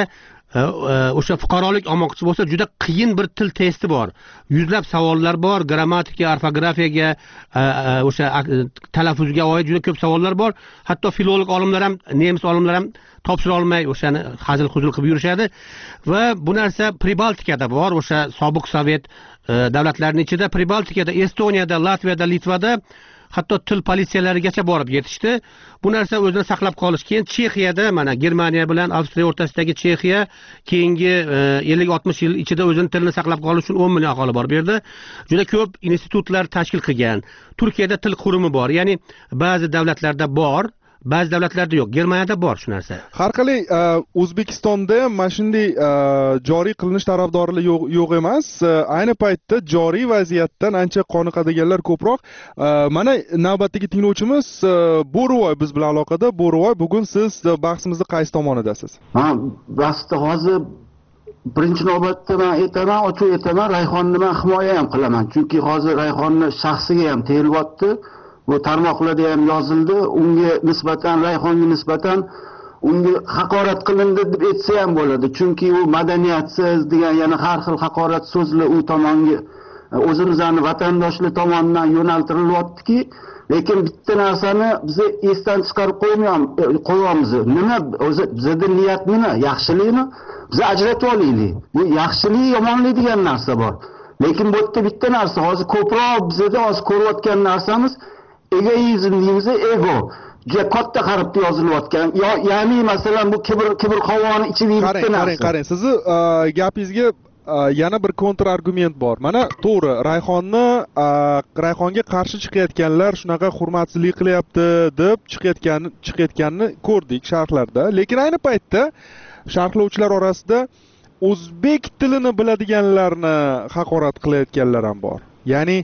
o'sha fuqarolik olmoqchi bo'lsa, juda qiyin bir til testi bor. Yuzlab savollar bor, grammatika, orfografiyaga, o'sha talaffuzga oid juda ko'p savollar bor. Hatto filolog olimlar ham, nemis olimlar ham topshira olmay o'shani hazil-huzul qilib yurishadi. Va bu narsa Pribaltikada bor, o'sha sobiq sovet davlatlarining ichida, Pribaltikada, Estoniyada, Latviyada, Litvada hatto til politsiyalarigacha borib yetishdi. Bu narsa o'zini saqlab qolish. Keyin Chexiyada, mana Germaniya bilan Avstriya o'rtasidagi Chexiya keyingi ellik oltmish yil ichida o'zini tilini saqlab qolish uchun o'n million aholi bor bu yerda. Juda ko'p institutlar tashkil qilgan. Turkiyada til qurumi bor. Ya'ni ba'zi davlatlarda bor, ba'zi davlatlarda yo'q. Germaniyada bor shu narsa. Har qalay O'zbekistonda ham mana shunday joriy qilinish tarafdorlari yo'q emas. Ayni paytda joriy vaziyatdan ancha qoniqadiganlar ko'proq. Mana navbatdagi tinglovchimiz Bo'rivoy biz bilan aloqada. Bo'rivoy, bugun siz bahsimizning qaysi tomonidasiz? Ha, bahsda hozir birinchi navbatda men aytaman, ochiq aytaman, Rayhonni men himoya ham qilaman. Chunki hozir Rayhonni shaxsiga ham teyilyapti. Bu tarmoqlarda ham yozildi, unga nisbatan, Rayhonga nisbatan unga haqorat qilindi deb aytsa ham bo'ladi. Chunki u madaniyatsiz degan yana har xil haqorat so'zlar u tomonga o'zimizning vatandoshlar tomonidan yo'naltirilyaptiki, lekin bitta narsani biz esdan chiqarib qo'yamiz. Nima o'zi bizning niyat nima? Yaxshilikmi? Biz ajratib olaylik. Bu yaxshilik, yomonlik degan narsa bor. Lekin bu yerda bitta narsa, hozir ko'proq bizda hozir ko'rayotgan narsamiz egoizm deymiz, ego. Juda katta harfda yozilayotgan. Ya'ni masalan bu kibr kibr qovoni ichida bitta narsa. Qarang, qarang, sizni gapingizga yana bir kontra argument bor. Mana to'g'ri, Rayhonni Rayhonga qarshi chiqayotganlar shunaqa hurmatsizlik qilyapti deb chiqayotgan chiqayotganini ko'rdik sharhlarda. Lekin ayni paytda sharhlovchilar orasida o'zbek tilini biladiganlarni haqorat qilayotganlar ham bor. Ya'ni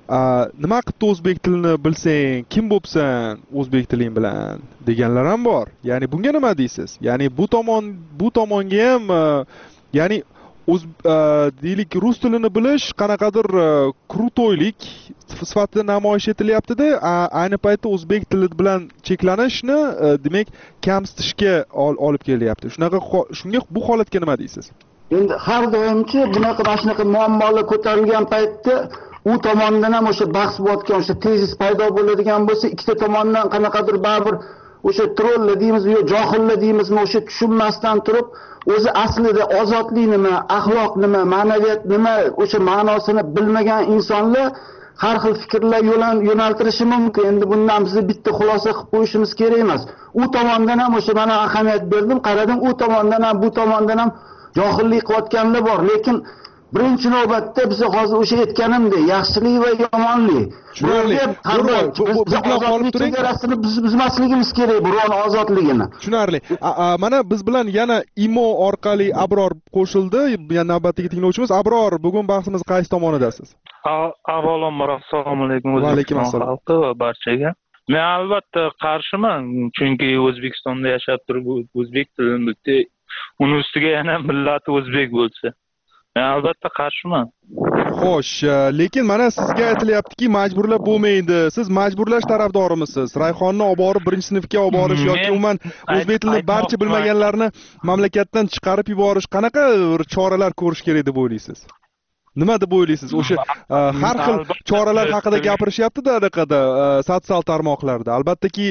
nima qilib o'zbek tilini bilsang, kim bo'lsan o'zbek tiling bilan deganlar ham bor. Ya'ni bunga nima deysiz? Ya'ni bu tomon bu tomonga ham ya'ni o'z deylik rus tilini bilish qanaqadir krutoylik sifatida namoyish etilyapti-da, ayni paytda o'zbek tili bilan cheklanishni demak kamsitishga olib kelyapti. Shunaqa shunga bu holatga nima deysiz? Endi har doimchi bunaqa mana shunaqa muammolar ko'tarilgan paytda u tomondan ham o'sha bahs bo'layotgan o'sha tezis paydo bo'ladigan bo'lsa, ikkita tomondan qanaqadir baribir o'sha trolla deymizmi yo johillar deymizmi o'sha tushunmasdan turib o'zi aslida ozodlik nima, axloq nima, ma'naviyat nima o'sha ma'nosini bilmagan insonlar har xil fikrlar yo'naltirishi mumkin. Endi bundan bizni bitta xulosa qilib qo'yishimiz kerak emas. U tomondan ham o'sha mana ahamiyat berdim, qaradim, u tomondan ham bu tomondan ham johillik qilayotganlar bor, lekin birinchi navbatda biz hozir o'sha aytganimdek yaxshilik va yomonlik. Tushunarli. Ozodlik chegarasini biz buzmasligimiz kerak, birovni ozodligini. Tushunarli. Mana biz bilan yana Imo orqali Abror qo'shildi. Yana navbatdagi tinglovchimiz Abror, bugun bahsimiz qaysi tomonidasiz? Avvalambor assalomu alaykum. Va alaykum assalom. Xalqi va barchaga. Men albatta qarshiman, chunki O'zbekistonda yashab turib o'zbek tilini bilsa, uni ustiga yana millati o'zbek bo'lsa, men albatta qarshiman. Xo'sh, lekin mana sizga aytilyaptiki, majburlab bo'lmaydi. Siz majburlash tarafdorimisiz? Rayhonni olib borib birinchi sinfga olib borish yoki umuman o'zbek tilini barcha bilmaganlarni mamlakatdan chiqarib yuborish qanaqa choralar ko'rish kerak deb o'ylaysiz? Nima deb o'ylaysiz? O'sha har xil choralar haqida gapirishyapti-da anaqada sotsial tarmoqlarda. Albattaki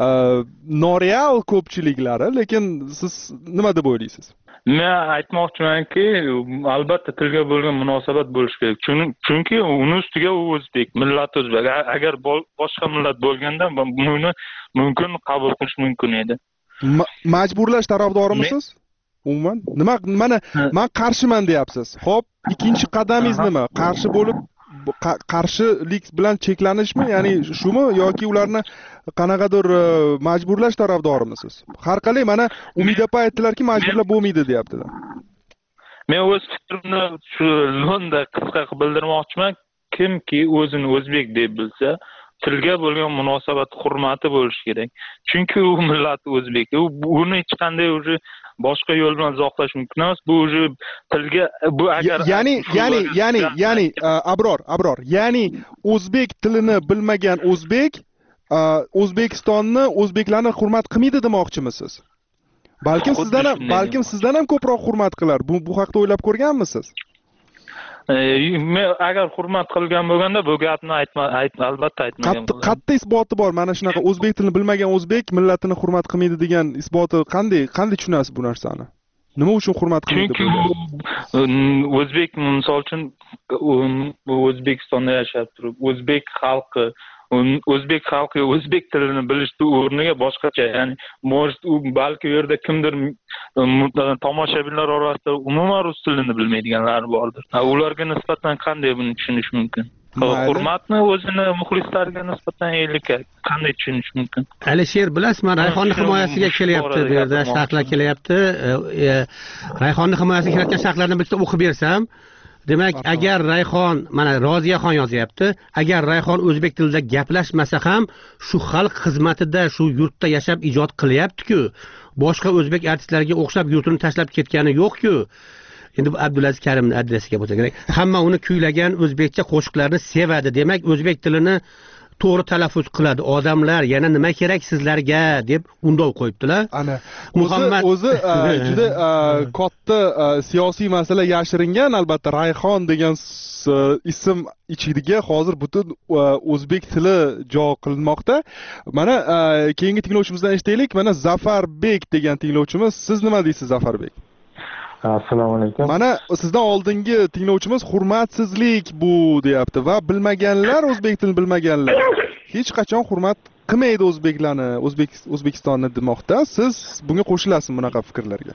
noreal ko'pchiliklari, lekin siz nima deb o'ylaysiz? Men aytmoqchimanki, albatta tilga bo'lgan munosabat bo'lishi kerak. Chunki uni ustiga u o'zbek, millat o'zbek. Agar boshqa millat bo'lganda buni mumkin qabul qilish mumkin edi. Majburlash tarafdorimisiz? Umuman nima mana men qarshiman deyapsiz. Xo'p, ikkinchi qadamingiz nima? Qarshi bo'lib qarshilik bilan cheklanishmi? Ya'ni shumi yoki ularni qanaqadir majburlash tarafdorimisiz? Har qalay mana Umid opa aytdilarki, majburlab bo'lmaydi deyaptilar. Men o'z fikrimni shu lo'nda qisqa qilib bildirmoqchiman. Kimki o'zini o'zbek deb bilsa, tilga bo'lgan munosabat, hurmati bo'lishi kerak. Chunki u millat o'zbek. U uni hech qanday o'zi boshqa yo'l bilan izohlash mumkin emas. Bu o'zi tilga bu agar ya'ni ya'ni ya'ni ya'ni Abror, Abror, ya'ni o'zbek tilini bilmagan o'zbek O'zbekistonni, o'zbeklarni hurmat qilmaydi demoqchimisiz? Balkim sizdan ham, balkim sizdan ham ko'proq hurmat qilar. Bu bu haqda o'ylab ko'rganmisiz? Men agar hurmat qilgan bo'lganda bu gapni aytma, albatta aytmagan bo'lardim. Qatta isboti bor. Mana shunaqa o'zbek tilini bilmagan o'zbek millatini hurmat qilmaydi degan isboti qanday, qanday tushunasiz bu narsani? Nima uchun hurmat qilmaydi? Chunki o'zbek, misol uchun O'zbekistonda yashab turib, o'zbek xalqi o'zbek xalqi o'zbek tilini bilishni o'rniga boshqacha, ya'ni может u balki u yerda kimdir tomoshabinlar orasida umuman rus tilini bilmaydiganlar bordir. Ularga nisbatan qanday buni tushunish mumkin? Hurmatni o'zini muxlislariga nisbatan qanday tushunish mumkin? Alisher, bilasizmi, Rayhonni himoyasiga kelyapti, bu yerda sharhlar kelyapti. Rayhonni himoyasiga kelayotgan sharhlarni bitta o'qib bersam, demak, agar Rayhon, mana Roziyaxon yozyapti, agar Rayhon o'zbek tilida gaplashmasa ham, shu xalq xizmatida, shu yurtda yashab ijod qilyapti-ku, boshqa o'zbek artistlarga o'xshab yurtini tashlab ketgani yo'q-ku. Endi bu Abdulaziz Karimning adresiga bo'lsa kerak. Hamma uni kuylagan o'zbekcha qo'shiqlarni sevadi. Demak, o'zbek tilini to'g'ri talaffuz qiladi odamlar. Yana nima kerak sizlarga deb undov qo'yibdilar. Ana Muhammad o'zi juda katta siyosiy masala yashiringan. Albatta Rayhon degan ism ichiga hozir butun o'zbek tili jo qilinmoqda. Mana keyingi tinglovchimizdan eshitaylik. Mana Zafarbek degan tinglovchimiz. Siz nima deysiz, Zafarbek? Assalomu alaykum. Mana sizdan oldingi tinglovchimiz hurmatsizlik bu deyapti va bilmaganlar, o'zbek tilini bilmaganlar hech qachon hurmat qilmaydi o'zbeklarni, o'zbek O'zbekistonni demoqda. Siz bunga qo'shilasizmi bunaqa fikrlarga?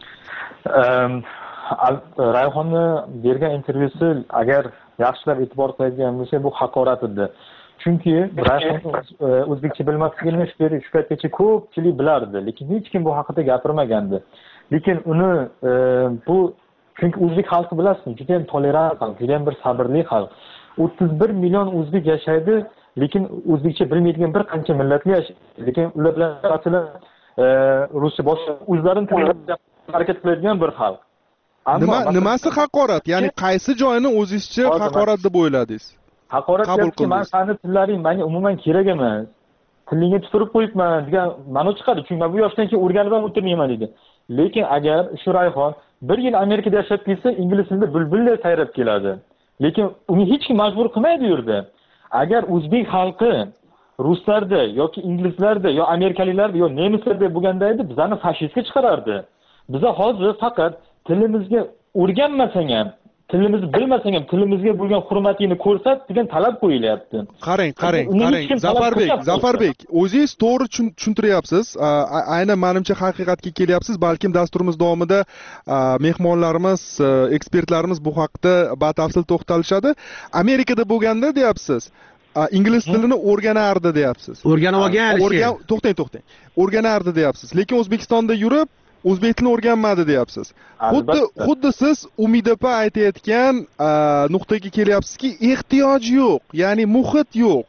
Rayhonni bergan intervyusi agar yaxshilab e'tibor qiladigan bo'lsa, bu haqorat edi. Chunki Rayhon o'zbekcha bilmasligini shu paytgacha ko'pchilik bilardi, lekin hech kim bu haqida gapirmagandi. Lekin uni bu chunki o'zbek xalqi bilasizmi, juda ham tolerant xalq, juda ham bir sabrli xalq. o'ttiz bir million o'zbek yashaydi, lekin o'zbekcha bilmaydigan bir qancha millatlar yashaydi. Lekin ular bilan masalan ruscha boshqa o'zlarining tilida harakat qiladigan bir xalq. Nima nimasi haqorat? Ya'ni qaysi joyini o'zingizcha haqorat deb o'yladingiz? Haqorat deyapti, men sani tillaring menga umuman kerak emas. Tilingga tupurib qo'yibman degan ma'no chiqadi. Chunki men bu yoshdan keyin o'rganib ham o'tirmayman dedi. Lekin agar shu Rayhon bir yil Amerikada yashab kelsa, ingliz tilida bulbullar sayrab keladi. Lekin uni hech kim majbur qilmaydi u yerda. Agar o'zbek xalqi ruslarda yoki inglizlarda yo amerikaliklarda yo nemislarda bo'lganda edi bizani fashistga chiqarardi. Biza hozir faqat tilimizga o'rganmasang ham, tilimizni bilmasang ham tilimizga bo'lgan hurmatingni ko'rsat degan talab qo'yilyapti. Qarang, qarang, qarang. Zafarbek, Zafarbek, o'zingiz to'g'ri tushuntiryapsiz. Aynan menimcha haqiqatga kelyapsiz. Balkim dasturimiz davomida mehmonlarimiz, ekspertlarimiz bu haqda batafsil to'xtalishadi. Amerikada bo'lganda deyapsiz, ingliz tilini o'rganardi deyapsiz. O'rganib olgan. O'rgan, to'xtang, to'xtang. O'rganardi deyapsiz. Lekin O'zbekistonda yurib o'zbek tilini o'rganmadi deyapsiz. Xuddi xuddi siz Umid opa aytayotgan nuqtaga kelyapsizki, ehtiyoj yo'q, ya'ni muhit yo'q.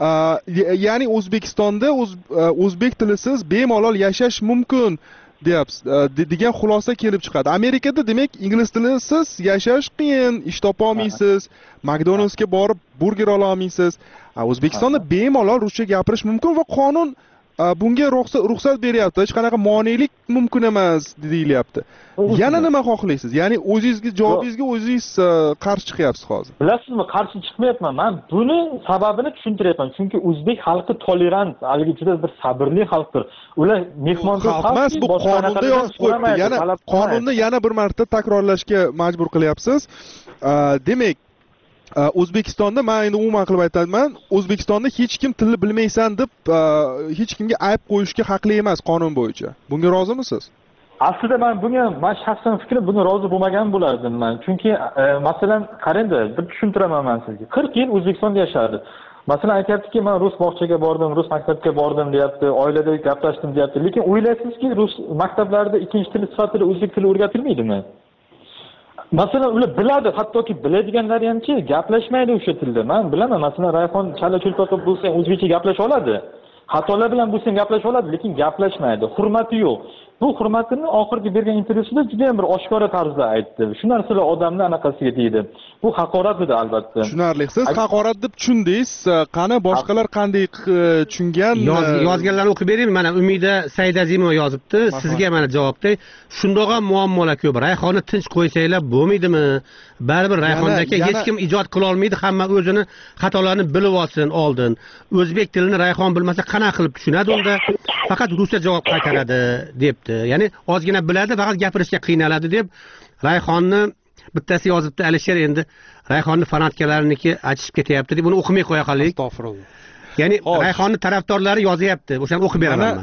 Ya'ni O'zbekistonda o'zbek tilisiz bemalol yashash mumkin deyapsiz degan xulosa kelib chiqadi. Amerikada demak ingliz tilisiz yashash qiyin, ish topa olmaysiz, McDonald'sga borib burger ola olmaysiz. O'zbekistonda bemalol ruscha gapirish mumkin va qonun bunga ruxsat beryapti. Hech qanaqa monelik mumkin emas deyilyapti. Yana nima xohlaysiz? Ya'ni o'zingizga javobingizga o'zingiz qarshi chiqyapsiz hozir. Bilasizmi, qarshi chiqmayapman. Men buni sababini tushuntiryapman. Chunki o'zbek xalqi tolerant, haligi juda bir sabrli xalqdir. Ular mehmondo'st xalq emas, bu qonunda yozib qo'yibdi. Yana qonunni yana bir marta takrorlashga majbur qilyapsiz. Demak, O'zbekistonda men endi umuman qilib aytaman, O'zbekistonda hech kim tilni bilmaysan deb hech kimga ayb qo'yishga haqli emas qonun bo'yicha. Bunga rozimisiz? Aslida men bunga, men shaxsan fikrim bunga rozi bo'lmagan bo'lardim men. Chunki masalan, qarangda, bir tushuntiraman men sizga. qirq yil O'zbekistonda yashardi. Masalan, aytayaptiki, men rus bog'chaga bordim, rus maktabga bordim deyapti, oilada gaplashdim deyapti. Lekin o'ylaysizki, rus maktablarida ikkinchi til sifatida o'zbek tili o'rgatilmaydimi? Masalan, ular biladi, hattoki biladiganlari hamchi gaplashmaydi o'sha tilda. Men bilaman, masalan, Rayhon chala chultoqib bo'lsa, o'zbekcha gaplasha oladi. Xatolar bilan bo'lsa ham gaplasha oladi, lekin gaplashmaydi. Hurmati yo'q. Bu hurmatini oxirgi bergan intervyusida juda ham bir oshkora tarzda aytdi. Shu narsalar odamni anaqasiga tegdi. Bu haqorat edi albatta. Tushunarli. Siz haqorat deb tushundingiz. Qani boshqalar qanday tushungan? Yozganlarni o'qib beraymi? Mana Umida Saidazimova yozibdi. Sizga mana javobda shundoq ham muammolar ko'p. Rayhonni tinch qo'ysanglar bo'lmaydimi? Baribir Rayhon aka hech kim ijod qila olmaydi, hamma o'zini xatolarini bilib olsin oldin. O'zbek tilini Rayhon bilmasa qanaqa qilib tushunadi unda? Faqat ruscha javob qaytaradi debdi. Ya'ni ozgina biladi, faqat gapirishga qiynaladi deb Rayhonni bittasi yozibdi. Alisher endi Rayhonni fanatikalarniki achishib ketyapti deb uni o'qimay qo'ya qolaylik. Astag'firullah. Ya'ni Rayhonni tarafdorlari yozyapti. O'shani o'qib beraman.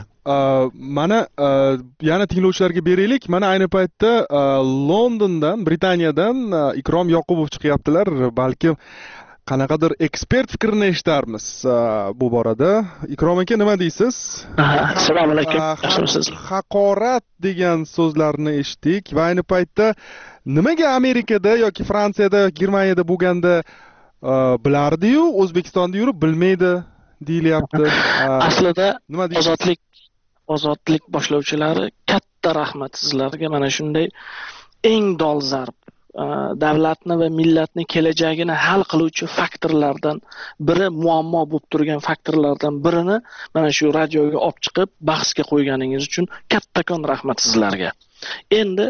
Mana yana tinglovchilarga beraylik. Mana ayni paytda Londondan, Britaniyadan Ikrom Yoqubov chiqyaptilar. Balkim qanaqadir ekspert fikrini eshitarmiz bu borada. Ikrom aka, nima deysiz? Assalomu alaykum. Yaxshimisiz? Haqorat degan so'zlarni eshitdik va ayni paytda nimaga Amerikada yoki Fransiyada yoki Germaniyada bo'lganda bilardi-yu, O'zbekistonda yurib bilmaydi deyilyapti. Aslida ozodlik ozodlik boshlovchilari, katta rahmat sizlarga. Mana shunday eng dolzarb davlatni va millatni kelajagini hal qiluvchi faktorlardan biri, muammo bo'lib turgan faktorlardan birini mana shu radioga olib chiqib bahsga qo'yganingiz uchun kattakon rahmat sizlarga. Endi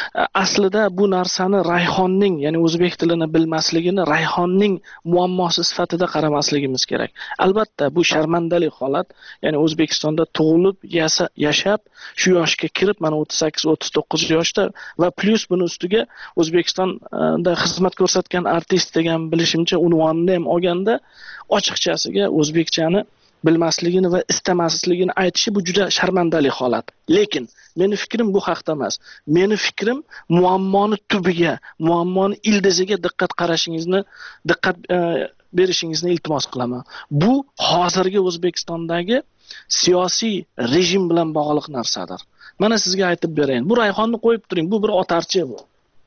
aslida bu narsani Rayhonning, ya'ni o'zbek tilini bilmasligini Rayhonning muammosi sifatida qaramasligimiz kerak. Albatta bu sharmandali holat, ya'ni O'zbekistonda tug'ilib, yashab, shu yoshga kirib, mana o'ttiz sakkiz o'ttiz to'qqiz yoshda va plus buni ustiga O'zbekistonda xizmat ko'rsatgan artist degan bilishimcha unvonni ham olganda, ochiqchasiga o'zbekchani bilmasligini va istamasligini aytishi bu juda sharmandali holat. Lekin meni fikrim bu haqda emas. Meni fikrim muammoni tubiga, muammoni ildiziga diqqat qarashingizni, diqqat berishingizni iltimos qilaman. Bu hozirgi O'zbekistondagi siyosiy rejim bilan bog'liq narsadir. Mana sizga aytib berayin. Bu Rayhonni qo'yib turing, bu bir otarchi bu.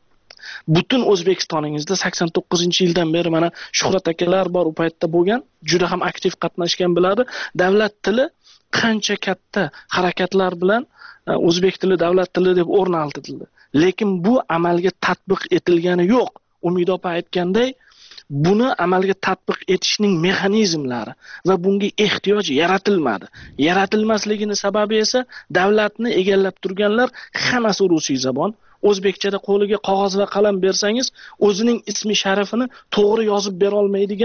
Butun O'zbekistoningizda sakson to'qqizinchi yildan beri mana Shuhrat akalar bor, u paytda bo'lgan, juda ham aktiv qatnashgan biladi. Davlat tili qancha katta harakatlar bilan o'zbek tili davlat tili deb o'rnatildi. Lekin bu amalga tatbiq etilgani yo'q. Umid opa aytganday, buni amalga tatbiq etishning mexanizmlari va bunga ehtiyoj yaratilmadi. Yaratilmasligining sababi esa davlatni egallab turganlar hammasi rusiy zabon. O'zbekchada qo'liga qog'oz va qalam bersangiz, o'zining ismi sharifini to'g'ri yozib bera olmaydigan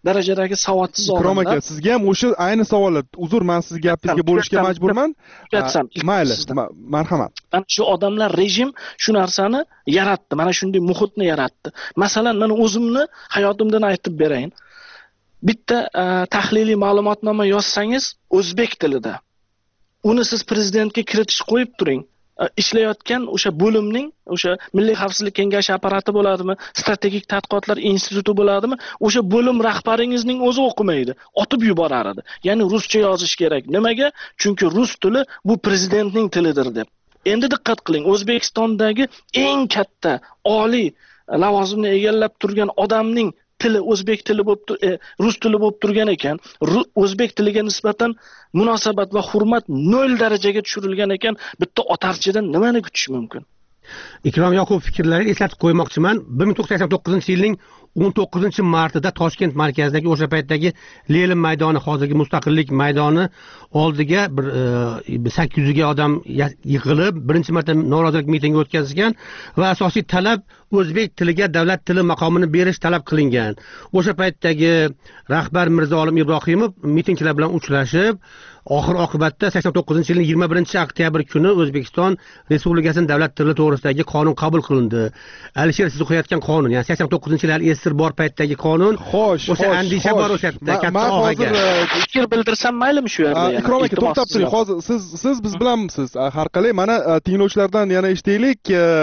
darajadagi savodsiz odamlar. Ikrom aka, sizga ham o'sha ayni savollar. Uzr, men sizni gapingizga bo'lishga majburman. Tugatsam. Mayli, marhamat. Mana shu odamlar rejim shu narsani yaratdi. Mana shunday muhitni yaratdi. Masalan, men o'zimni hayotimdan aytib berayin. Bitta tahliliy ma'lumotnoma yozsangiz o'zbek tilida. Uni siz prezidentga kiritish qo'yib turing. Ishlayotgan o'sha bo'limning, o'sha Milliy xavfsizlik kengashi apparati bo'ladimi, strategik tadqiqotlar instituti bo'ladimi, o'sha bo'lim rahbaringizning o'zi o'qimaydi, otib yuborar edi. Ya'ni ruscha yozish kerak. Nimaga? Chunki rus tili bu prezidentning tilidir deb. Endi diqqat qiling, O'zbekistondagi eng katta oliy lavozimni egallab turgan odamning tili o'zbek tili bo'lib, e, rus tili bo'lib turgan ekan, o'zbek tiliga nisbatan munosabat va hurmat nol darajaga tushirilgan ekan, bitta otarchidan nimani kutish mumkin? Ikrom Yoqub fikrlarini eslatib qo'ymoqchiman. bir ming to'qqiz yuz sakson to'qqizinchi yilning o'n to'qqizinchi martida Toshkent markazidagi o'sha paytdagi Lenin maydoni, hozirgi Mustaqillik maydoni oldiga bir sakkiz yuz ga odam yig'ilib, birinchi marta norozilik mitingi o'tkazishgan va asosiy talab o'zbek tiliga davlat tili maqomini berish talab qilingan. O'sha paytdagi rahbar Mirzo-Olim Ibrohimov mitingchilar bilan uchrashib, oxir oqibatda sakson to'qqizinchi yilning yigirma birinchi oktyabr kuni O'zbekiston Respublikasining davlat tili to'g'risidagi qonun qabul qilindi. Alisher, siz o'qiyotgan qonun, ya'ni sakson to'qqizinchi yil esir bor paytdagi qonun. Xo'sh, o'sha andisha bor o'sha yerda katta og'aga. Fikr bildirsam maylimi shu yerda? Ikrom aka, to'xtab turing. Hozir siz siz biz bilanmisiz? Har qalay, mana tinglovchilardan yana eshitaylik.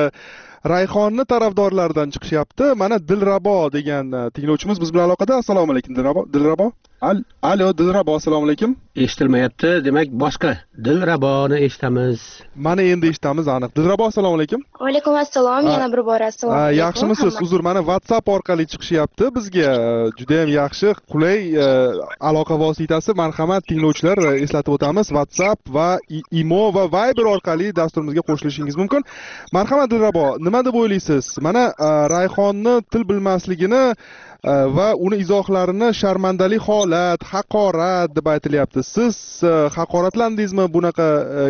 Rayhonni tarafdorlaridan chiqishyapti. Mana Dilrabo degan tinglovchimiz biz bilan aloqada. Assalomu alaykum Dilrabo. Dilrabo. Alo, Dilrabo, assalomu alaykum. Eshitilmayapti, demak boshqa Dilraboni eshitamiz. Mana endi eshitamiz aniq. Dilrabo, assalomu alaykum. Va alaykum assalom, yana bir bor assalomu alaykum. Yaxshimisiz? Uzr, mana WhatsApp orqali chiqishyapti bizga. Juda ham yaxshi, qulay aloqa vositasi. Marhamat tinglovchilar, eslatib o'tamiz, WhatsApp va Imo va Viber orqali dasturimizga qo'shilishingiz mumkin. Marhamat Dilrabo, nima deb o'ylaysiz? Mana Rayhonni til bilmasligini va uni izohlarini sharmandali holat, haqorat deb aytilyapti. Siz haqoratlandingizmi bunaqa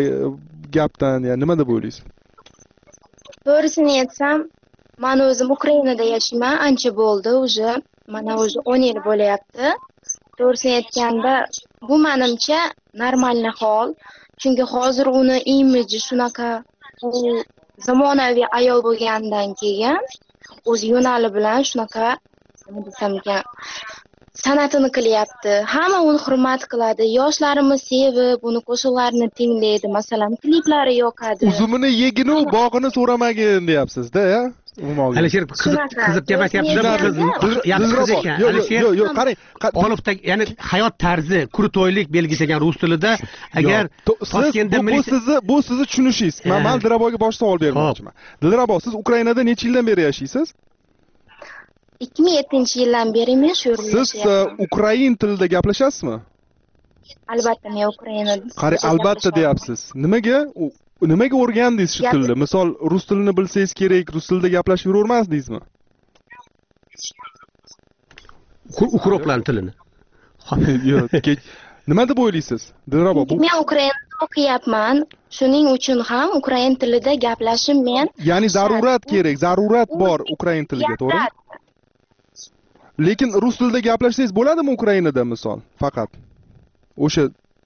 gapdan? Yani nima deb o'ylaysiz? To'g'risini aytsam, men o'zim Ukrainada yashayman, ancha bo'ldi, уже mana o'zi o'n yil bo'lyapti. To'g'risini aytganda, bu menimcha normalniy hol, chunki hozir uni imiji shunaqa, u zamonaviy ayol bo'lgandan keyin o'z yo'nali bilan shunaqa desam ekan, san'atini qilyapti. Hamma uni hurmat qiladi. Yoshlarimiz sevib, uni qo'shiqlarini tinglaydi. Masalan, kliplari yoqadi. Uzumini yeginu, bog'ini so'ramagin deyapsiz-da, ya? Alisher qizib gapiryapti-da, qiz yaxshi qiz ekan. Alisher, yo'q, yo'q, qarang, olifta, ya'ni hayot tarzi, kurtoylik belgisi ekan rus tilida. Agar Toshkentda bu sizni bu sizni tushunishingiz. Men men Dilraboga bosh savol bermoqchiman. Dilrabo, siz Ukrainada necha yildan beri yashaysiz? ikki ming yettinchi yildan beri men shu yerda yashayapman. Siz ukrain tilida gaplashasizmi? Albatta, men Ukrainada. Qari, albatta deyapsiz. Nimaga? Nimaga o'rgandingiz shu tilni? Misol, rus tilini bilsangiz kerak, rus tilida gaplashib yuravermasdingizmi? Ukroplan tilini. Yo'q, nima deb o'ylaysiz? Dilrabo, bu men Ukrainada o'qiyapman. Shuning uchun ham ukrain tilida gaplashim men. Ya'ni zarurat kerak, zarurat bor ukrain tiliga, to'g'rimi? Lekin rus tilida gaplashsangiz bo'ladimi Ukrainada misol? Faqat o'sha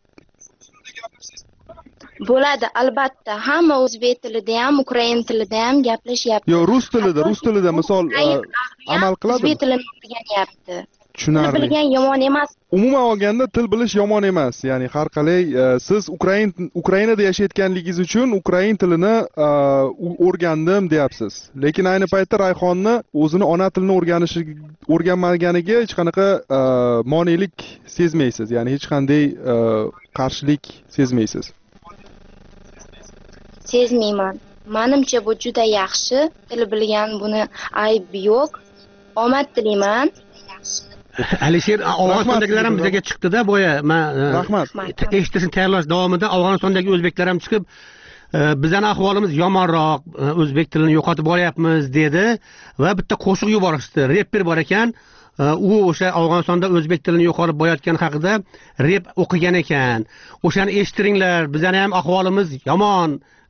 bo'ladi, albatta. Hamma o'zbek tilida ham, ukrain tilida ham gaplashyapti. Yo'q, rus tilida, rus tilida misol amal qiladimi? O'zbek tilini o'rganyapti. Tushunarli. Til bilgan yomon emas. Umuman olganda til bilish yomon emas. Ya'ni har qalay siz Ukrain Ukrainada yashayotganligingiz uchun ukrain tilini o'rgandim deyapsiz. Lekin ayni paytda Rayhonni o'zini ona tilini o'rganishi o'rganmaganiga hech qanaqa monelik sezmaysiz. Ya'ni hech qanday qarshilik sezmaysiz. Sezmayman. Menimcha bu juda yaxshi. Til bilgan, buni aybi yo'q. Omad tilayman. Alisher, Afg'onistondagilar ham bizga chiqdi-da, boya men rahmat. Eshitishni tayyorlash davomida Afg'onistondagi o'zbeklar ham chiqib, bizning ahvolimiz yomonroq, o'zbek tilini yo'qotib boryapmiz dedi va bitta qo'shiq yuborishdi. Rapper bor ekan, u o'sha Afg'onistonda o'zbek tilini yo'qotib borayotgani haqida rep o'qigan ekan. O'shani eshittiringlar, bizning ham ahvolimiz yomon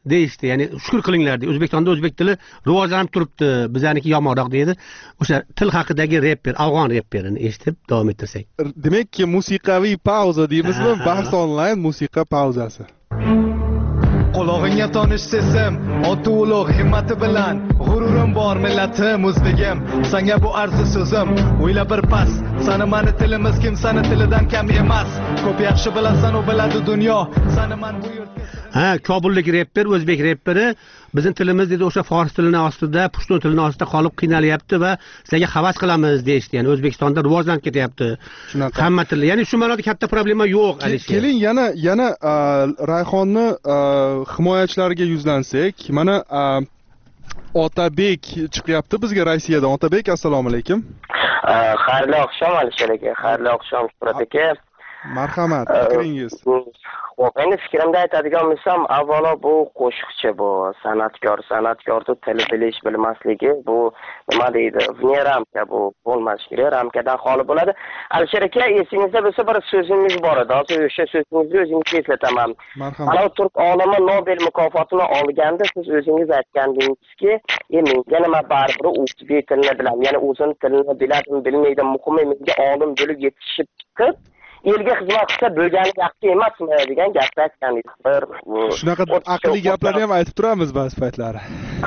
deyishdi. Ya'ni shukr qilinglar deydi. O'zbekistonda o'zbek tili rivojlanib turibdi, bizaniki yomonroq deydi. O'sha til haqidagi reper, afg'on reperini eshitib davom ettirsak. Demak, musiqiy pauza deymizmi? Bahs onlayn musiqa pauzasi. Qulog'ingga tonish sesim, oti ulug' himmati bilan, g'ururim bor millatim o'zbegim, senga bu arzu so'zim, o'yla bir pas, sani mani tilimiz kim sani tilidan kam emas, ko'p yaxshi bilasan u biladi dunyo, sani man bu yurtga. Ha, Kobullik reper, o'zbek reperi bizning tilimiz dedi o'sha fors tilini ostida, pushtun tilini ostida qolib qiynalyapti va sizlarga havas qilamiz deyishdi. Ya'ni O'zbekistonda rivojlanib ketyapti. Shunaqa. Hamma til. Ya'ni shu ma'noda katta problema yo'q, Alisher. Keling, yana yana Rayhonni himoyachilariga yuzlansak. Mana Otabek chiqyapti bizga Rossiyadan. Otabek, assalomu alaykum. Xayrli oqshom Alisher aka, xayrli oqshom Shuhrat aka. Marhamat, fikringiz. Xo'p, endi fikrimda aytadigan bo'lsam, avvalo bu qo'shiqchi, bu san'atkor, san'atkorni tili bilish, bilmasligi, bu nima deydi, vne ramka bu bo'lmashi kerak, ramkadan xoli bo'ladi. Alisher aka, esingizda bo'lsa bir so'zingiz bor edi. Hozir o'sha so'zingizni o'zingizga eslataman. Mana turk olimi Nobel mukofotini olganda siz o'zingiz aytgandingizki, "E menga nima baribir o'zbek tilini bilaman, ya'ni o'zini tilini biladimi, bilmaydi, muhimi menga olim bo'lib yetishib chiqib elga xizmat qilsa bo'lgani yaxshi emasmi degan gapni aytganingiz. Bir shunaqa aqlli gaplarni ham aytib turamiz ba'zi paytlari.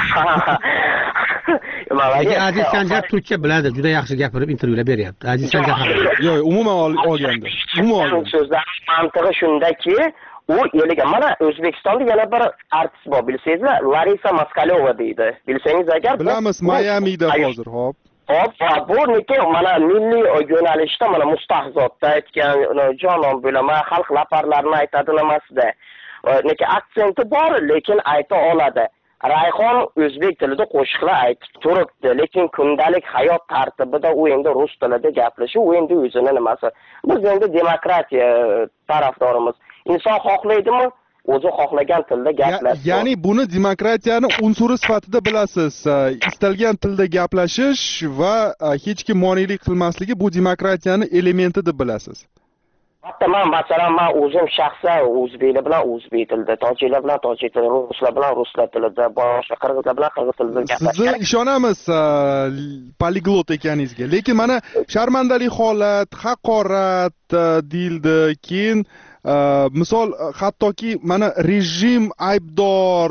Lekin Aziz Sanjar turkcha biladi, juda yaxshi gapirib intervyular beryapti. Aziz Sanjar ham. Yo'q, umuman olganda. Umuman olganda. So'zlarning mantig'i shundaki, u eliga mana O'zbekistonda yana bir artist bor, bilsangizmi? Larisa Moskalyova deydi. Bilsangiz agar bilamiz, Mayamida hozir, hop. Hop, bu niki mana milliy yo'nalishda mana Mustahzodda aytgan jonon bo'laman, xalq laparlarini aytadi nimasida. Niki aksenti bor, lekin ayta oladi. Rayhon o'zbek tilida qo'shiqlar aytib turibdi, lekin kundalik hayot tartibida u endi rus tilida gaplashib, u endi o'zini nimasi. Biz endi demokratiya tarafdorimiz. Inson xohlaydimi? O'zi xohlagan tilda gaplashadi. Ya'ni buni demokratiyani unsuri sifatida bilasiz. Istalgan tilda gaplashish va hech kim monelik qilmasligi bu demokratiyani elementi deb bilasiz. Hatto men masalan men o'zim shaxsan o'zbeklar bilan o'zbek tilida, tojiklar bilan tojik tilida, ruslar bilan ruslar tilida, boshqa qirg'izlar bilan qirg'iz tilida gaplashamiz. Sizni ishonamiz poliglot ekaningizga. Lekin mana sharmandali holat, haqorat deyildi, keyin misol hattoki mana rejim aybdor,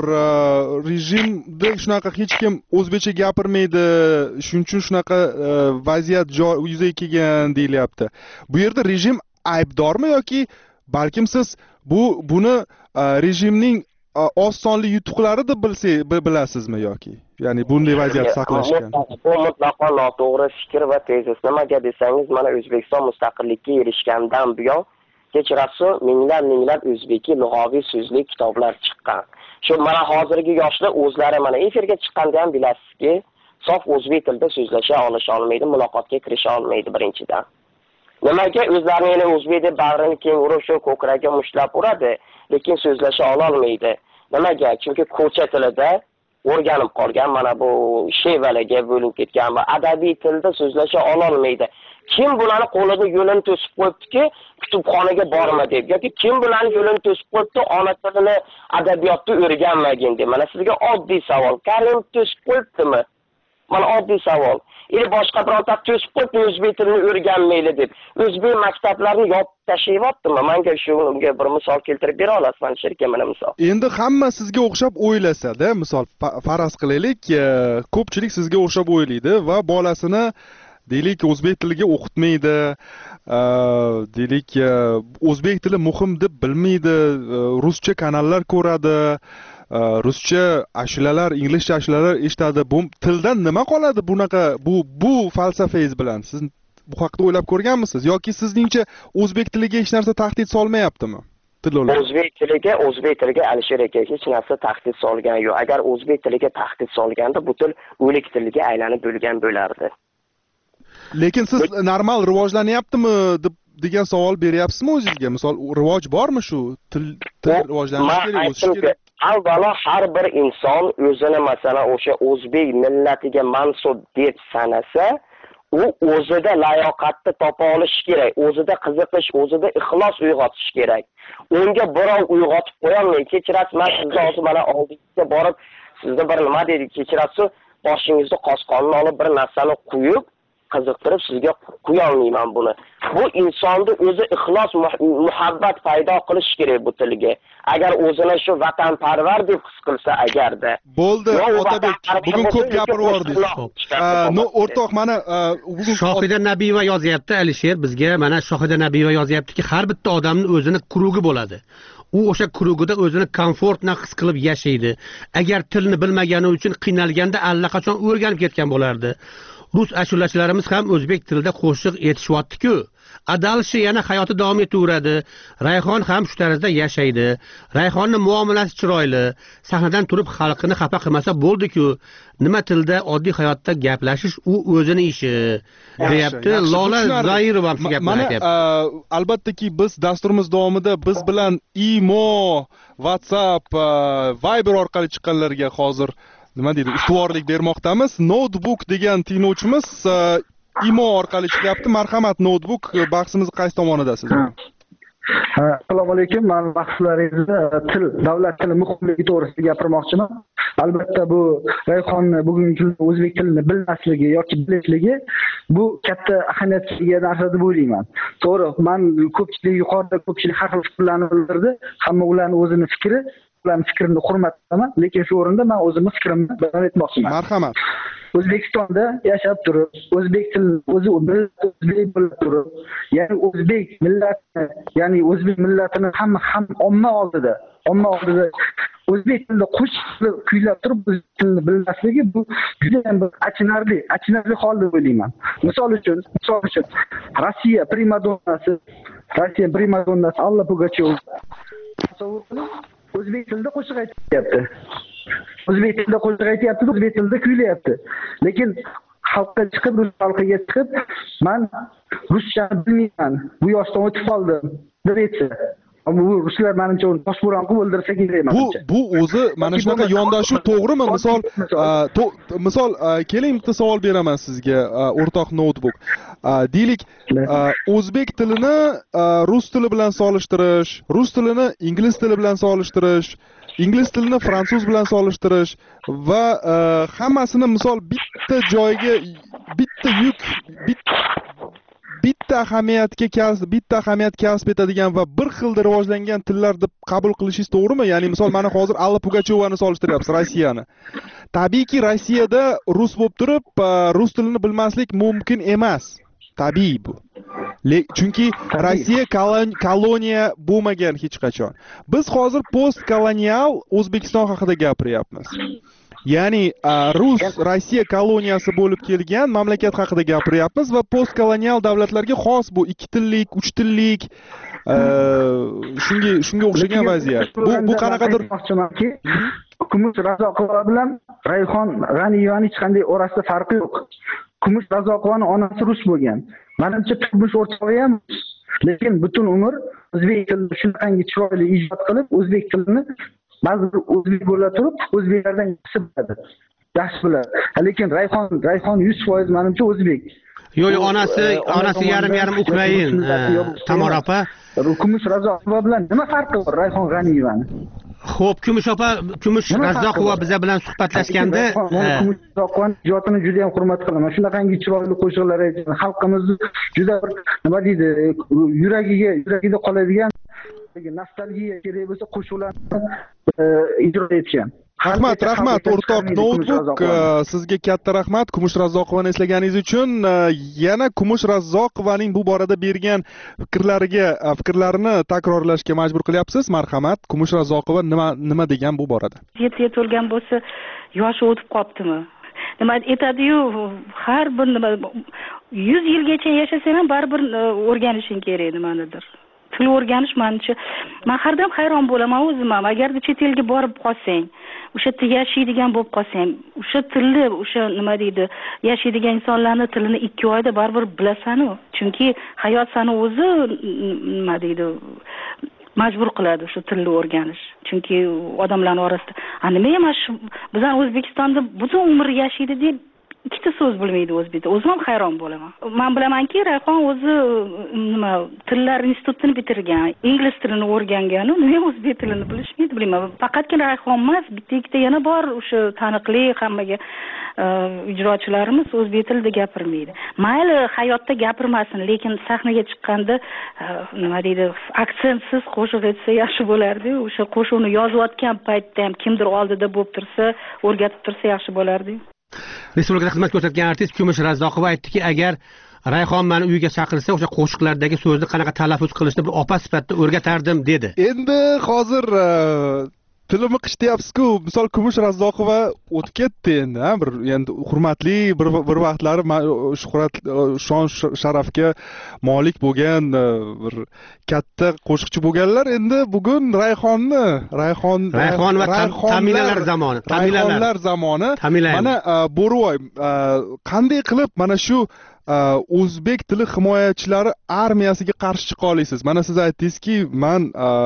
rejimda shunaqa hech kim o'zbekcha gapirmaydi, shuning uchun shunaqa vaziyat yuzaga kelgan deyilyapti. Bu yerda rejim aybdormi yoki balkim siz bu buni rejimning oz sonli yutuqlari deb bilasizmi yoki? Ya'ni bunday vaziyat saqlashgan. Bu mutlaqo noto'g'ri fikr va tezis. Nimaga desangiz, mana O'zbekiston mustaqillikka erishgandan buyon kechirasiz minglab minglab o'zbek lug'aviy so'zlik kitoblar chiqqan. Shu mana hozirgi yoshlar o'zlari mana efirga chiqqanda ham bilasizki, sof o'zbek tilida so'zlasha olisha olmaydi, muloqotga kirisha olmaydi birinchidan. Nimaga o'zlarini yana o'zbek deb bag'rini keng urib shu ko'kragiga mushlab uradi, lekin so'zlasha ololmaydi. Nimaga? Chunki ko'cha tilida o'rganib qolgan, mana bu shevalarga bo'linib ketgan va adabiy tilda so'zlasha ololmaydi. Kim bularni qo'lida yo'lini to'sib qo'yibdiki, kutubxonaga borma deb yoki kim bularni yo'lini to'sib qo'yibdi, ona tilini adabiyotda o'rganmagin deb. Mana sizga oddiy savol. Karim to'sib qo'yibdimi? Mana oddiy savol. Ili boshqa birorta to'sib qo'yibdi, o'zbek tilini o'rganmaydi deb. O'zbek maktablarini yopib tashlayaptimi? Menga shunga bir misol keltirib bera olasizmi, shirka mana misol. Endi hamma sizga o'xshab o'ylasa-da, misol faraz qilaylik, ko'pchilik sizga o'xshab o'ylaydi va bolasini deylik o'zbek tiliga o'qitmaydi, deylik o'zbek tili muhim deb bilmaydi, ruscha kanallar ko'radi, ruscha ashulalar, inglizcha ashulalar eshitadi. Bu tildan nima qoladi bunaqa bu bu falsafangiz bilan? Siz bu haqida o'ylab ko'rganmisiz yoki sizningcha o'zbek tiliga hech narsa tahdid solmayaptimi? O'zbek tiliga, o'zbek tiliga Alisher aka hech narsa tahdid solgan yo'q. Agar o'zbek tiliga tahdid solganda bu til o'lik tilga aylanib bo'lgan bo'lardi. Lekin siz normal rivojlanyaptimi deb degan savol beryapsizmi o'zingizga? Misol rivoj bormi shu til rivojlanishi kerak, o'sishi kerak? Avvalo har bir inson o'zini masalan o'sha o'zbek millatiga mansub deb sanasa, u o'zida layoqatni topa olishi kerak, o'zida qiziqish, o'zida ixlos uyg'otish kerak. Unga birov uyg'otib qo'yolmaydi. Kechirasiz, men sizni hozir mana oldingizga borib, sizni bir nima deydi, kechirasiz, boshingizni qosqonni olib bir narsani quyib, qiziqtirib sizga qo'ya olmayman buni. Bu insonda o'zi ixlos, muhabbat paydo qilish kerak bu tilga. Agar o'zini shu vatanparvar deb his qilsa agarda. Bo'ldi, Otabek, bugun ko'p gapirib yordingiz. No, o'rtoq, mana bugun Shohida Nabiyeva yozyapti, Alisher bizga, mana Shohida Nabiyeva yozyaptiki, har bitta odamning o'zini krugi bo'ladi. U o'sha krugida o'zini komfortna his qilib yashaydi. Agar tilni bilmagani uchun qiynalganda allaqachon o'rganib ketgan bo'lardi. Rus ashulachilarimiz ham o'zbek tilida qo'shiq aytishyapti-ku. Adalshi yana hayoti davom etaveradi. Rayhon ham shu tarzda yashaydi. Rayhonning muomalasi chiroyli. Sahnadan turib xalqini xafa qilmasa bo'ldi-ku. Nima tilda oddiy hayotda gaplashish u o'zini ishi. deyapti. Lola Zoirova ham shu gapni aytyapti. Mana albattaki biz dasturimiz davomida biz bilan Imo, WhatsApp, Viber orqali chiqqanlarga hozir nima deydi, ustuvorlik bermoqdamiz. Notebook degan tinglovchimiz Imo orqali chiqyapti. Marhamat, Notebook, bahsimiz qaysi tomonida siz? Assalomu alaykum. Men bahslaringizda til, davlat tili muhimligi to'g'risida gapirmoqchiman. Albatta bu Rayhonni bugungi kunda o'zbek tilini bilmasligi yoki bilishligi bu katta ahamiyatga ega narsa deb o'ylayman. To'g'ri, men ko'pchilik yuqorida ko'pchilik har xil fikrlarni bildirdi. Hamma ularning o'zining fikri, ularning fikrini hurmat qilaman, lekin shu o'rinda men o'zimning fikrimni bayon etmoqchiman. Marhamat. O'zbekistonda yashab turib, o'zbek tilini o'zi o'zbek bilib turib, ya'ni o'zbek millati, ya'ni o'zbek millatini hamma ham omma oldida, omma oldida o'zbek tilida qo'shiq kuylab turib, o'zbek tilini bilmasligi bu juda ham bir achinarli, achinarli hol deb o'ylayman. Misol uchun, misol uchun Rossiya primadonnasi, Rossiya primadonnasi Alla Pugachyova o'zbek tilida qo'shiq aytyapti. O'zbek tilida qo'shiq aytyapti, o'zbek tilida kuylayapti. Lekin xalqqa chiqib, rus xalqiga chiqib, men ruschani bilmayman, bu yoshdan o'tib qoldim deb aytsa, bu ruslar menimcha uni toshbo'ron qilib o'ldirsa kerak emas. Bu bu o'zi mana shunaqa yondashuv to'g'rimi? Misol misol keling bitta savol beraman sizga, o'rtoq Notebook. Deylik, o'zbek tilini rus tili bilan solishtirish, rus tilini ingliz tili bilan solishtirish, ingliz tilini fransuz bilan solishtirish va hammasini misol bitta joyga, bitta yuk, bitta ahamiyatga kasb, bitta ahamiyat kasb etadigan va bir xilda rivojlangan tillar deb qabul qilishingiz to'g'rimi? Ya'ni misol mana hozir Alla Pugachyovani solishtiryapsiz, Rossiyani. Tabiiyki Rossiyada rus bo'lib turib, rus tilini bilmaslik mumkin emas. Tabiiy bu. Chunki Rossiya koloniya bo'lmagan hech qachon. Biz hozir postkolonial O'zbekiston haqida gapiryapmiz. Ya'ni Rus Rossiya koloniyasi bo'lib kelgan mamlakat haqida gapiryapmiz va postkolonial davlatlarga xos bu ikki tillik, uch tillik shunga shunga o'xshagan vaziyat. Bu bu qanaqadir Kumush Razoqova bilan Rayhon G'aniyevaning hech qanday orasida farqi yo'q. Kumush Razoqovaning onasi rus bo'lgan. Menimcha turmush o'rtog'i ham, lekin butun umr o'zbek tilini shunaqangi chiroyli ijod qilib, o'zbek tilini ba'zi bir o'zbek bo'la turib, o'zbeklardan yaxshi biladi. Yaxshi biladi. Lekin Rayhon, Rayhon yuz foiz menimcha o'zbek. Yo'q, yo'q, onasi, onasi yarim-yarim Ukrain, Tamara opa. Kumush Razoqova bilan nima farqi bor Rayhon G'aniyevani? Xo'p, Kumush opa, Kumush Razoqova biza bilan suhbatlashganda, Kumush Razoqovaning ijodini juda ham hurmat qilaman. Shunaqangi chiroyli qo'shiqlar aytgan, xalqimizni juda bir nima deydi, yuragiga, yuragida qoladigan nostalgiya kerak bo'lsa qo'shiqlarni ijro etgan. Rahmat, rahmat o'rtoq Notebook, sizga katta rahmat Kumush Razoqovani eslaganingiz uchun. Yana Kumush Razoqovaning bu borada bergan fikrlariga, fikrlarini takrorlashga majbur qilyapsiz. Marhamat, Kumush Razoqova nima nima degan bu borada? yettiga to'lgan bo'lsa, yoshi o'tib qolibdimi? Nima aytadi-yu, har bir nima yuz yilgacha yashasang ham baribir o'rganishing kerak nimanidir. Til o'rganish menimcha, men har doim hayron bo'laman o'zim ham. Agarda chet elga borib qolsang, o'sha yerda yashaydigan bo'lib qolsang, o'sha tilni, o'sha nima deydi, yashaydigan insonlarning tilini ikki oyda baribir bilasan-ku. Chunki hayot seni o'zi nima deydi, majbur qiladi o'sha tilni o'rganish. Chunki odamlarning orasida, "A nima emas, bizlar O'zbekistonda butun umr yashaydi" deb ikkita so'z bilmaydi o'zbekda. O'zim ham hayron bo'laman. Men bilamanki, Rayhon o'zi nima tillar institutini bitirgan, ingliz tilini o'rgangan, nega o'zbek tilini bilishmaydi bilmayman. Faqatgina Rayhon emas, bitta ikkita yana bor o'sha taniqli hammaga ijrochilarimiz o'zbek tilida gapirmaydi. Mayli hayotda gapirmasin, lekin sahnaga chiqqanda nima deydi, aktsentsiz qo'shiq aytsa yaxshi bo'lardi. O'sha qo'shiqni yozayotgan paytda ham kimdir oldida bo'lib tursa, o'rgatib tursa yaxshi bo'lardi. Respublikada xizmat ko'rsatgan artist Kumush Razzoqova aytdiki, agar Rayhon meni uyiga chaqirsa, o'sha qo'shiqlardagi so'zni qanaqa talaffuz qilishni bir opa sifatida o'rgatardim dedi. Endi hozir tilimi qish deyapsiz-ku, misol Kumush Razzoqova o'tib ketdi endi, ha, bir endi hurmatli bir bir vaqtlari shuhrat, shon sharafga molik bo'lgan bir katta qo'shiqchi bo'lganlar. Endi bugun Rayhonni, Rayhon Rayhon va Tamilalar zamoni, Tamilalar zamoni. Mana Bo'rivoy qanday qilib mana shu o'zbek tili himoyachilari armiyasiga qarshi chiqa olasiz? Mana siz aytdingizki, men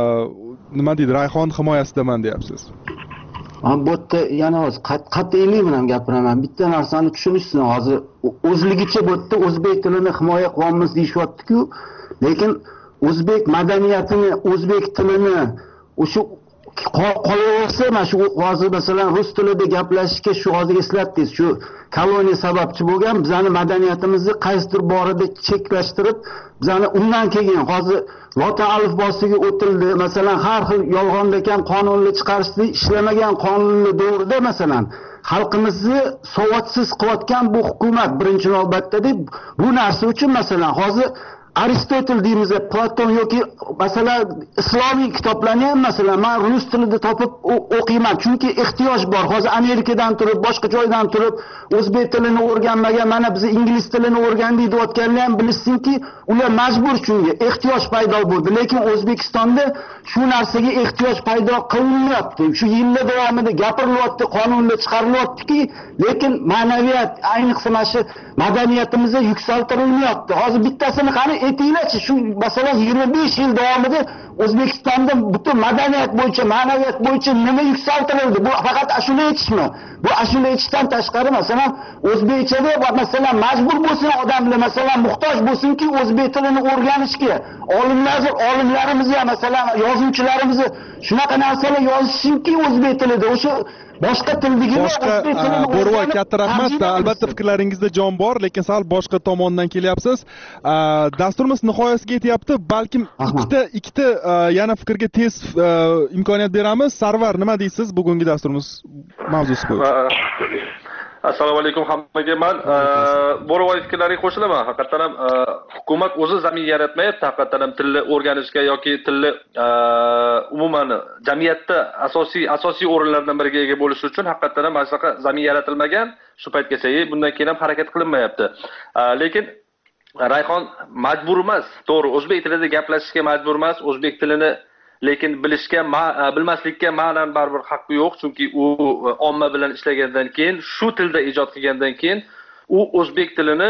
nima deydi, Rayhon himoyasidaman deyapsiz. Men bu yerda yana hozir qat'iylik bilan gapiraman. Bitta narsani tushunishsin, hozir o'zligicha bu yerda o'zbek tilini himoya qilyapmiz deyishyapti-ku, lekin o'zbek madaniyatini, o'zbek tilini o'sha qolaversa, mana shu hozir masalan rus tilida gaplashishga shu hozir eslatdingiz, shu koloniya sababchi bo'lgan bizani madaniyatimizni qaysidir borida cheklashtirib, bizani undan keyin hozir lotin alifbosiga o'tildi. Masalan, har xil yolg'ondakan qonunni chiqarishdi, ishlamagan qonunni davrida masalan xalqimizni savodsiz qilayotgan bu hukumat birinchi navbatda deb bu narsa uchun masalan hozir Aristotel deymiz, Platon yoki masalan islomiy kitoblarni ham masalan men rus tilida topib o'qiyman, chunki ehtiyoj bor. Hozir Amerikadan turib, boshqa joydan turib o'zbek tilini o'rganmagan, mana biz ingliz tilini o'rgandik deyotganlar ham bilishsinki, ular majbur, chunki ehtiyoj paydo bo'ldi. Lekin O'zbekistonda shu narsaga ehtiyoj paydo qilinmayapti. Shu yillar davomida gapirilyapti, qonunlar chiqarilyaptiki, lekin ma'naviyat, ayniqsa mana shu madaniyatimizni yuksaltirilmayapti. Hozir bittasini qani aytinglarchi, shu masalan yigirma besh yil davomida O'zbekistonda butun madaniyat bo'yicha, ma'naviyat bo'yicha nima yuksaltirildi? Bu faqat ashula aytishmi? Bu ashula aytishdan tashqari masalan o'zbekchada masalan majbur bo'lsin odamlar, masalan muhtoj bo'lsinki o'zbek tilini o'rganishga. Olimlar, olimlarimiz ham masalan yozuvchilarimiz shunaqa narsalar yozishinki o'zbek tilida, o'sha boshqa tildagi boshqa Bo'rivoy, katta rahmat. Albatta fikrlaringizda jon bor, lekin sal boshqa tomondan kelyapsiz. Dasturimiz nihoyasiga yetyapti. Balkim ikkita ikkita yana fikrga tez imkoniyat beramiz. Sarvar, nima deysiz bugungi dasturimiz mavzusi bo'yicha? Assalomu alaykum hammaga. Men Bo'rivoy fikrlariga qo'shilaman. Haqiqatan ham hukumat o'zi zamin yaratmayapti, haqiqatan ham tilni o'rganishga yoki tilni umuman jamiyatda asosiy asosiy o'rinlardan biriga ega bo'lish uchun haqiqatan ham boshqa zamin yaratilmagan. Shu paytgacha bundan keyin ham harakat qilinmayapti. Lekin Rayhon majbur emas, to'g'ri, o'zbek tilida gaplashishga majbur emas, o'zbek tilini lekin bilishga, bilmaslikka ma'nan baribir haqqi yo'q, chunki u omma bilan ishlagandan keyin, shu tilda ijod qilgandan keyin u o'zbek tilini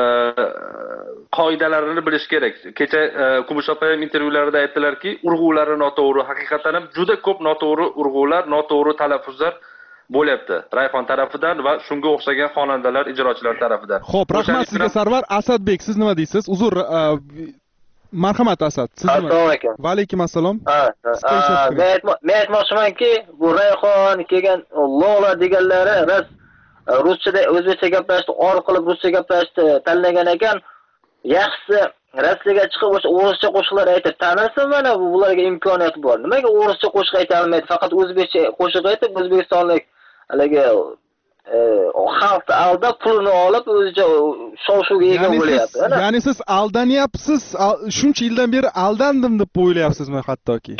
qoidalarini bilish kerak. Kecha Kumush opa ham intervyularida aytdilarki, urg'ulari noto'g'ri, haqiqatan ham juda ko'p noto'g'ri urg'ular, noto'g'ri talaffuzlar bo'lyapti Rayhon tarafidan va shunga o'xshagan xonandalar, ijrochilar tarafidan. Xo'p, rahmat sizga Sarvar. Asadbek, siz nima deysiz? Uzr, marhamat Asad. Siz nima? Assalomu alaykum. Va alaykum assalom. Men aytmoqchimanki, bu Rayhon kelgan Lola deganlari ras ruschada o'zbekcha gaplashdi, or qilib ruscha gaplashdi, tanlagan ekan. Yaxshisi rasliga chiqib o'sha o'rischa qo'shiqlar aytib tanilsin, mana bularga imkoniyat bor. Nimaga o'rischa qo'shiq ayta olmaydi? Faqat o'zbekcha qo'shiq aytib, o'zbekistonlik haligi xalq aldab pulini olib o'zicha shov-shuvga ega bo'lyapti. Ya'ni siz aldanyapsiz, shuncha yildan beri aldandim deb o'ylayapsizmi hattoki?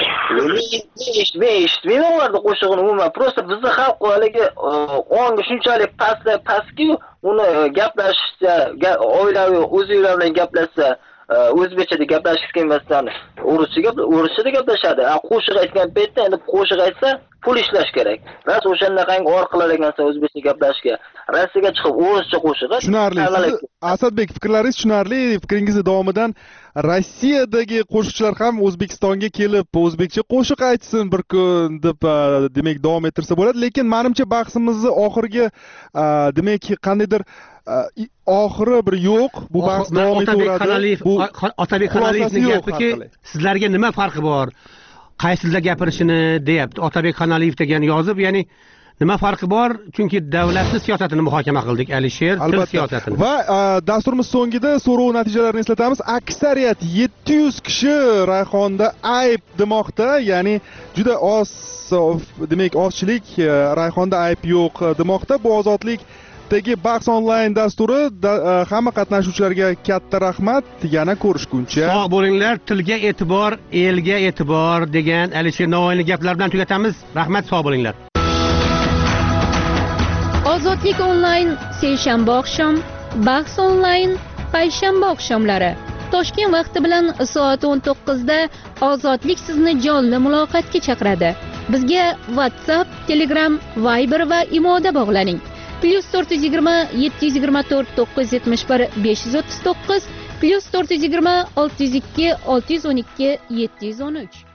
Men eshitmayman ularni qo'shig'ini umuman. Prosta bizning xalq haligi ongi shunchalik past pastki, uni gaplashishsa, oilaviy o'zinglar bilan gaplashsa, o'zbekchada gaplashishga kelmasdan o'rischa gap, o'rischa gaplashadi. Qo'shiq aytgan paytda endi qo'shiq aytsa, pul ishlash kerak. Ras o'shandaqangi or qilar ekansan o'zbekcha gaplashishga. Rossiyaga chiqib o'zcha qo'shig'i. Tushunarli. Asadbek, fikrlaringiz tushunarli. Fikringizni davomidan Rossiyadagi qo'shiqchilar ham O'zbekistonga kelib o'zbekcha qo'shiq aytsin bir kun deb demak davom ettirsa bo'ladi, lekin menimcha bahsimizni oxirgi demak qandaydir oxiri bir yo'q. Bu bahs davom etaveradi. Bu Otabek Xonaliyevning gapiki, sizlarga nima farqi bor? Qaysi tilda gapirishini deyapti. Otabek Xonaliyev degan yozib, ya'ni nima farqi bor? Chunki davlatni siyosatini muhokama qildik, Alisher, til siyosatini. Va dasturimiz so'ngida so'rov natijalarini eslatamiz. Aksariyat yetti yuz kishi Rayhonda ayb demoqda, ya'ni juda oz, demak, ozchilik, Rayhonda ayb yo'q demoqda. Bu ozodlik Dagi Bahs onlayn dasturi hamma qatnashuvchilarga katta rahmat. Yana ko'rishguncha. Sog' bo'linglar, tilga e'tibor, elga e'tibor degan Alisher Navoiyning gaplari bilan tugatamiz. Rahmat, sog' bo'linglar. Ozodlik onlayn seshanba oqshom, Bahs onlayn payshanba oqshomlari. Toshkent vaqti bilan soat o'n to'qqizda Ozodlik sizni jonli muloqotga chaqiradi. Bizga WhatsApp, Telegram, Viber va Imoda bog'laning. plus to'rt yuz yigirma yetti yuz yigirma to'rt to'qqiz yuz yetmish bir besh yuz o'ttiz to'qqiz plus to'rt yuz yigirma olti yuz ikki olti yuz o'n ikki yetti yuz o'n uch